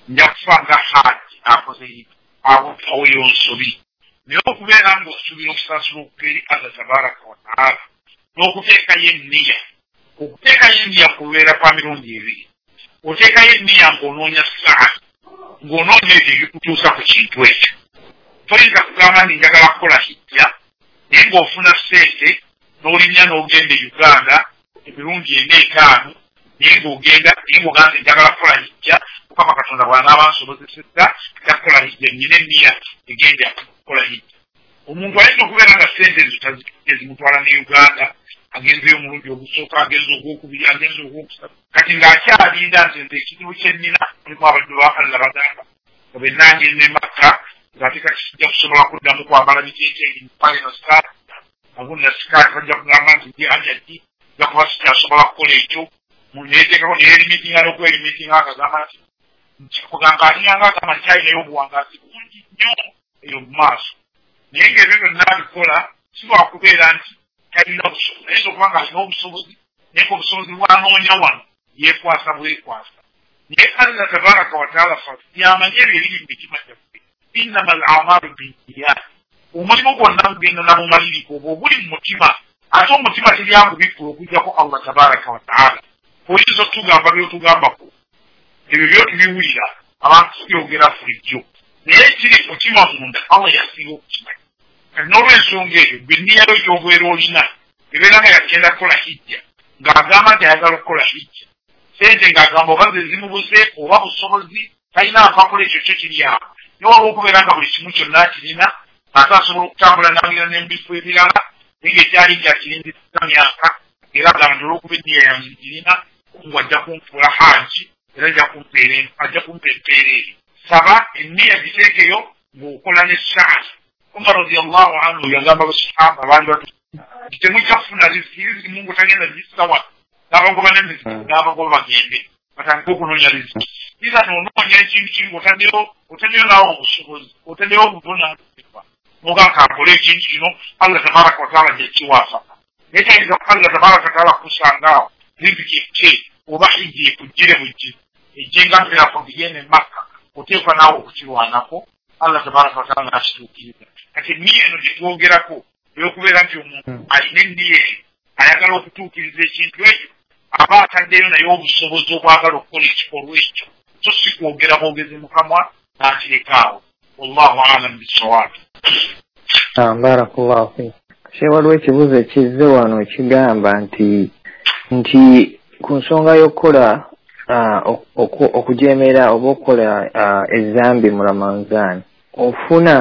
nja kufa nga haji akoze awo yonsobi naye okubeera ng'osuubira okusasula okuva eri Allah tabaraka wa taala n'okuteekayo enniya okuteekayo enniya kubeera kwa mirundi ebiri oteekayo enniya ng'onoonya saa ng'onoonya ebyo ebikutuusa ku kintu ekyo toyinza kugamba nti njagala kukola hijja naye ng'ofuna ssente n'olinnya n'ogenda e Uganda emirundi 4-5 naye ng'ogenda naye ng'ogamba njagala kukola hijja Mukama Katonda bw'anaaba ansobozesezza nja kukola hijja nnyina enniya egenda kukola hijja omuntu ayinza okubeera nga ssente ezimutwala ne Uganda agenzeyo omulundi ogusooka agenze ogwokubiri agenze ogwokusatu kati ng'akyalinda nti nze ekizibu kye nnina mulimu abaddu ba Allah bagamba nga bennange ne Makka ng'ate kati sijja kusobola kuddamu kwambala biteeteeri mpale no sikaati agundi na sikaati bajja kugamba nti ndi ajaddi nja kuba sikyasobola kukola ekyo neeteekako neerimitinga n'okwelimitinga akagamba nti kuganga alinganga agamba nti ayinayo obuwangazi bungi nnyo eyo mu maaso naye ng'ebyo byonna abikola si lwakubeera nti talina obusobozi ayinza okuba nga alina obusobozi naye nga obusobozi bwanoonya wano yeekwasa bwekwasa naye Allah tabaraka wa taala yamanye ebyo ebiri mu mitima gyaffe innama al amalu binniyat omulimu gwonna gugenda namumaliriko oba obuli mu mutima ate omutima teryangubikkula okugjako Allah tabaraka wa taala oyinza otugamba byotugambako ebyo byotubiwulira abantu tubyogera bulijjo naye kiri mutima munda Allah yasinga okukimanyi kati n'olwensonga ebyo benniyayo ekyobeera olina ebeera nga yagenda kukola hijja ng'agamba nti ayagala okukola hijja sente ng'agamba oba ze zimubuze oba busobozi talina afakola ekyo kyo kiri awo naye olw'okubeera nga buli kimu kyonna kirina ate asobola okutambula n'abira n'ebifo ebirala naye ng'ekyali kyakirinzisa myaka era agamba nti olw'okuba enniya yange girina ngo ajja kunfuula haji era ajja kumpa empeera saba enniya giteekeyo ng'okola n'essaa Umar radiyallahu anhu yagamba abasahaba bantu temujja kufuna riziki Mungu tagenda zisawa n'abagoba n'emiziki n'abagoba bagende batandika okunoonya riziki iza n'onoonya ekintu kimu otaddeyo naawe obusobozi otaddeyo obuvunaanyizibwa n'ogamba akole ekintu kino Allah tabaraka wa taala gyekiwaasa naye tayinza Allah tabaraka wa taala kusangaawo riziki eke oba hijja ekujjire bujjire ejjenga mpirako bigende Makka oteekwa naawe okukirwanako Allah tabaraka wa taala n'akituukiriza kati enniya eno gyetwogerako eyokubeera nti omuntu alina enniya ayagala okutuukiriza ekintu ekyo aba ataddeyo naye obusobozi obwagala okukola ekikolwa ekyo so si kwogera bwogezi mukamwa n'akirekaawo wallahu alam bisawaabi. Barakallahu fiik. Waliwo ekibuuzo ekizze wano ekigamba nti ku nsonga y'okukola okujeemera oba okukola ezambi mu Ramadhan ofuna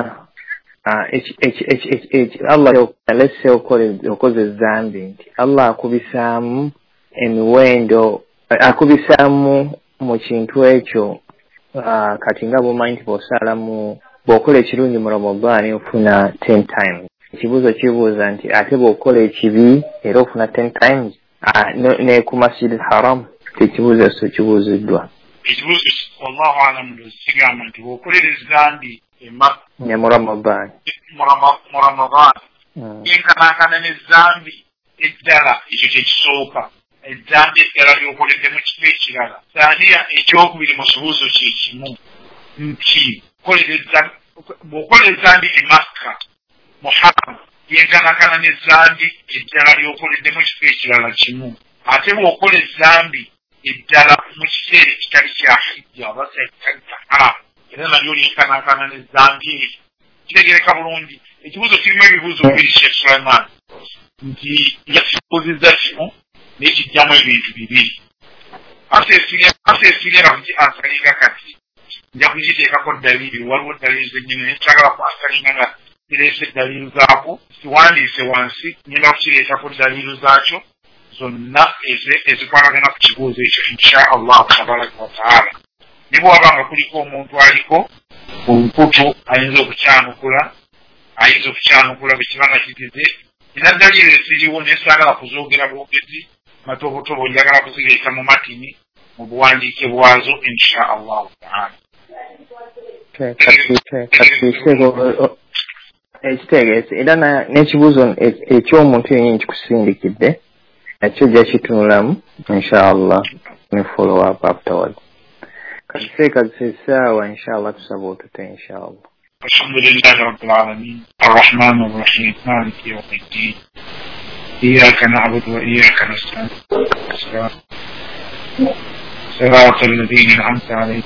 Allah lese okoze ezambi nti Allah akubisaamu emiwendo akubisaamu mu kintu ekyo kati nga bw'omanyi nti bw'okola ekirungi mu Ramadhan ofuna 10 times. Ekibuuzo kibuuza nti ate bw'okola ekibi era ofuna 10 times ne ku Masjid al-Haram tekibuuzo so kibuuziddwa. Ekibuuzo wallahu alam kigamba nti bw'okolera ezambi ne mu Ramadhan yenkanankana n'ezambi eddala ekyo kyekisooka ezambi eddala ly'okoledde mu kifo ekirala saaniya ekyokubiri mu kibuuzo kye kimu nti bw'okola ezambi e Makka mu Haram yenkanankana n'ezambi eddala ly'okoledde mu kifo ekirala kimu ate bw'okola ezambi eddala mu kiseera ekitali kya hijja oba ekitali kya haram era nalyo lyenkanankana n'ezambi ebyo kitegereka bulungi. Ekibuuzo kirimu ebibuuzo bibiri Sheikh Sulaiman nti yakibuuzizza kimu n'ekijjamu ebintu bibiri ate esigira kuti ansalinga kati nja kugiteekako daliiri waliwo daliiri zennyini nekyagala kwansalinga nga zireese daliiri zaako siwandiise wansi ngenda kukireetako daliiri zaakyo zonna ezikwatagana ku kibuuzo ekyo insha Allah tabaraka wa taala. Ne bw'abanga kuliko omuntu aliko olukutu ayinza okukyanukula bwe kiba nga kigize era daliiri eziriwo naye saagala kuzoogera bwogezi matobotobo njagala kuzireeta mu matini mu buwandiike bwazo insha Allah taala. Ekitegeeza era n'ekibuuzo eky'omuntu yennyini kikusindikidde nakyo gya kitunulamu insha Allah ne follow up afterwards. كالسي ساعة إن شاء الله تسبوتتين إن شاء الله. الحمد لله رب العالمين الرحمن الرحيم مالك يوم الدين إياك نعبد وإياك نستعين صراط الذين أنعمت عليهم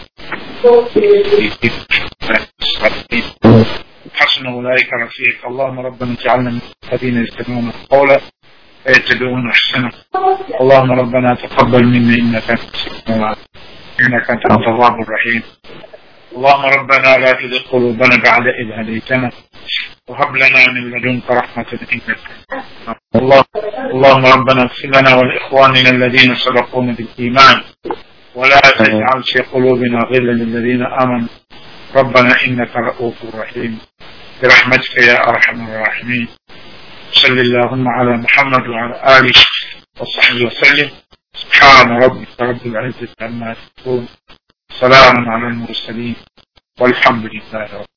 حسن أولئك رفيق. اللهم ربنا اجعلنا من الذين يستمعون القول فيتبعون أحسنه. اللهم ربنا تقبل منا إنك أنت التواب الرحيم. اللهم ربنا لا تزغ قلوبنا بعد إذ هديتنا وهب لنا من لدنك رحمة إنك اللهم ربنا اغفر لنا ولإخواننا الذين سبقونا بالإيمان ولا تجعل في قلوبنا غلا للذين آمنوا ربنا إنك رؤوف رحيم برحمتك يا أرحم الراحمين. صل اللهم على محمد وعلى آله وصحبه وسلم. سبحان ربك رب العزة عما يصفون. سلام على المرسلين والحمد لله رب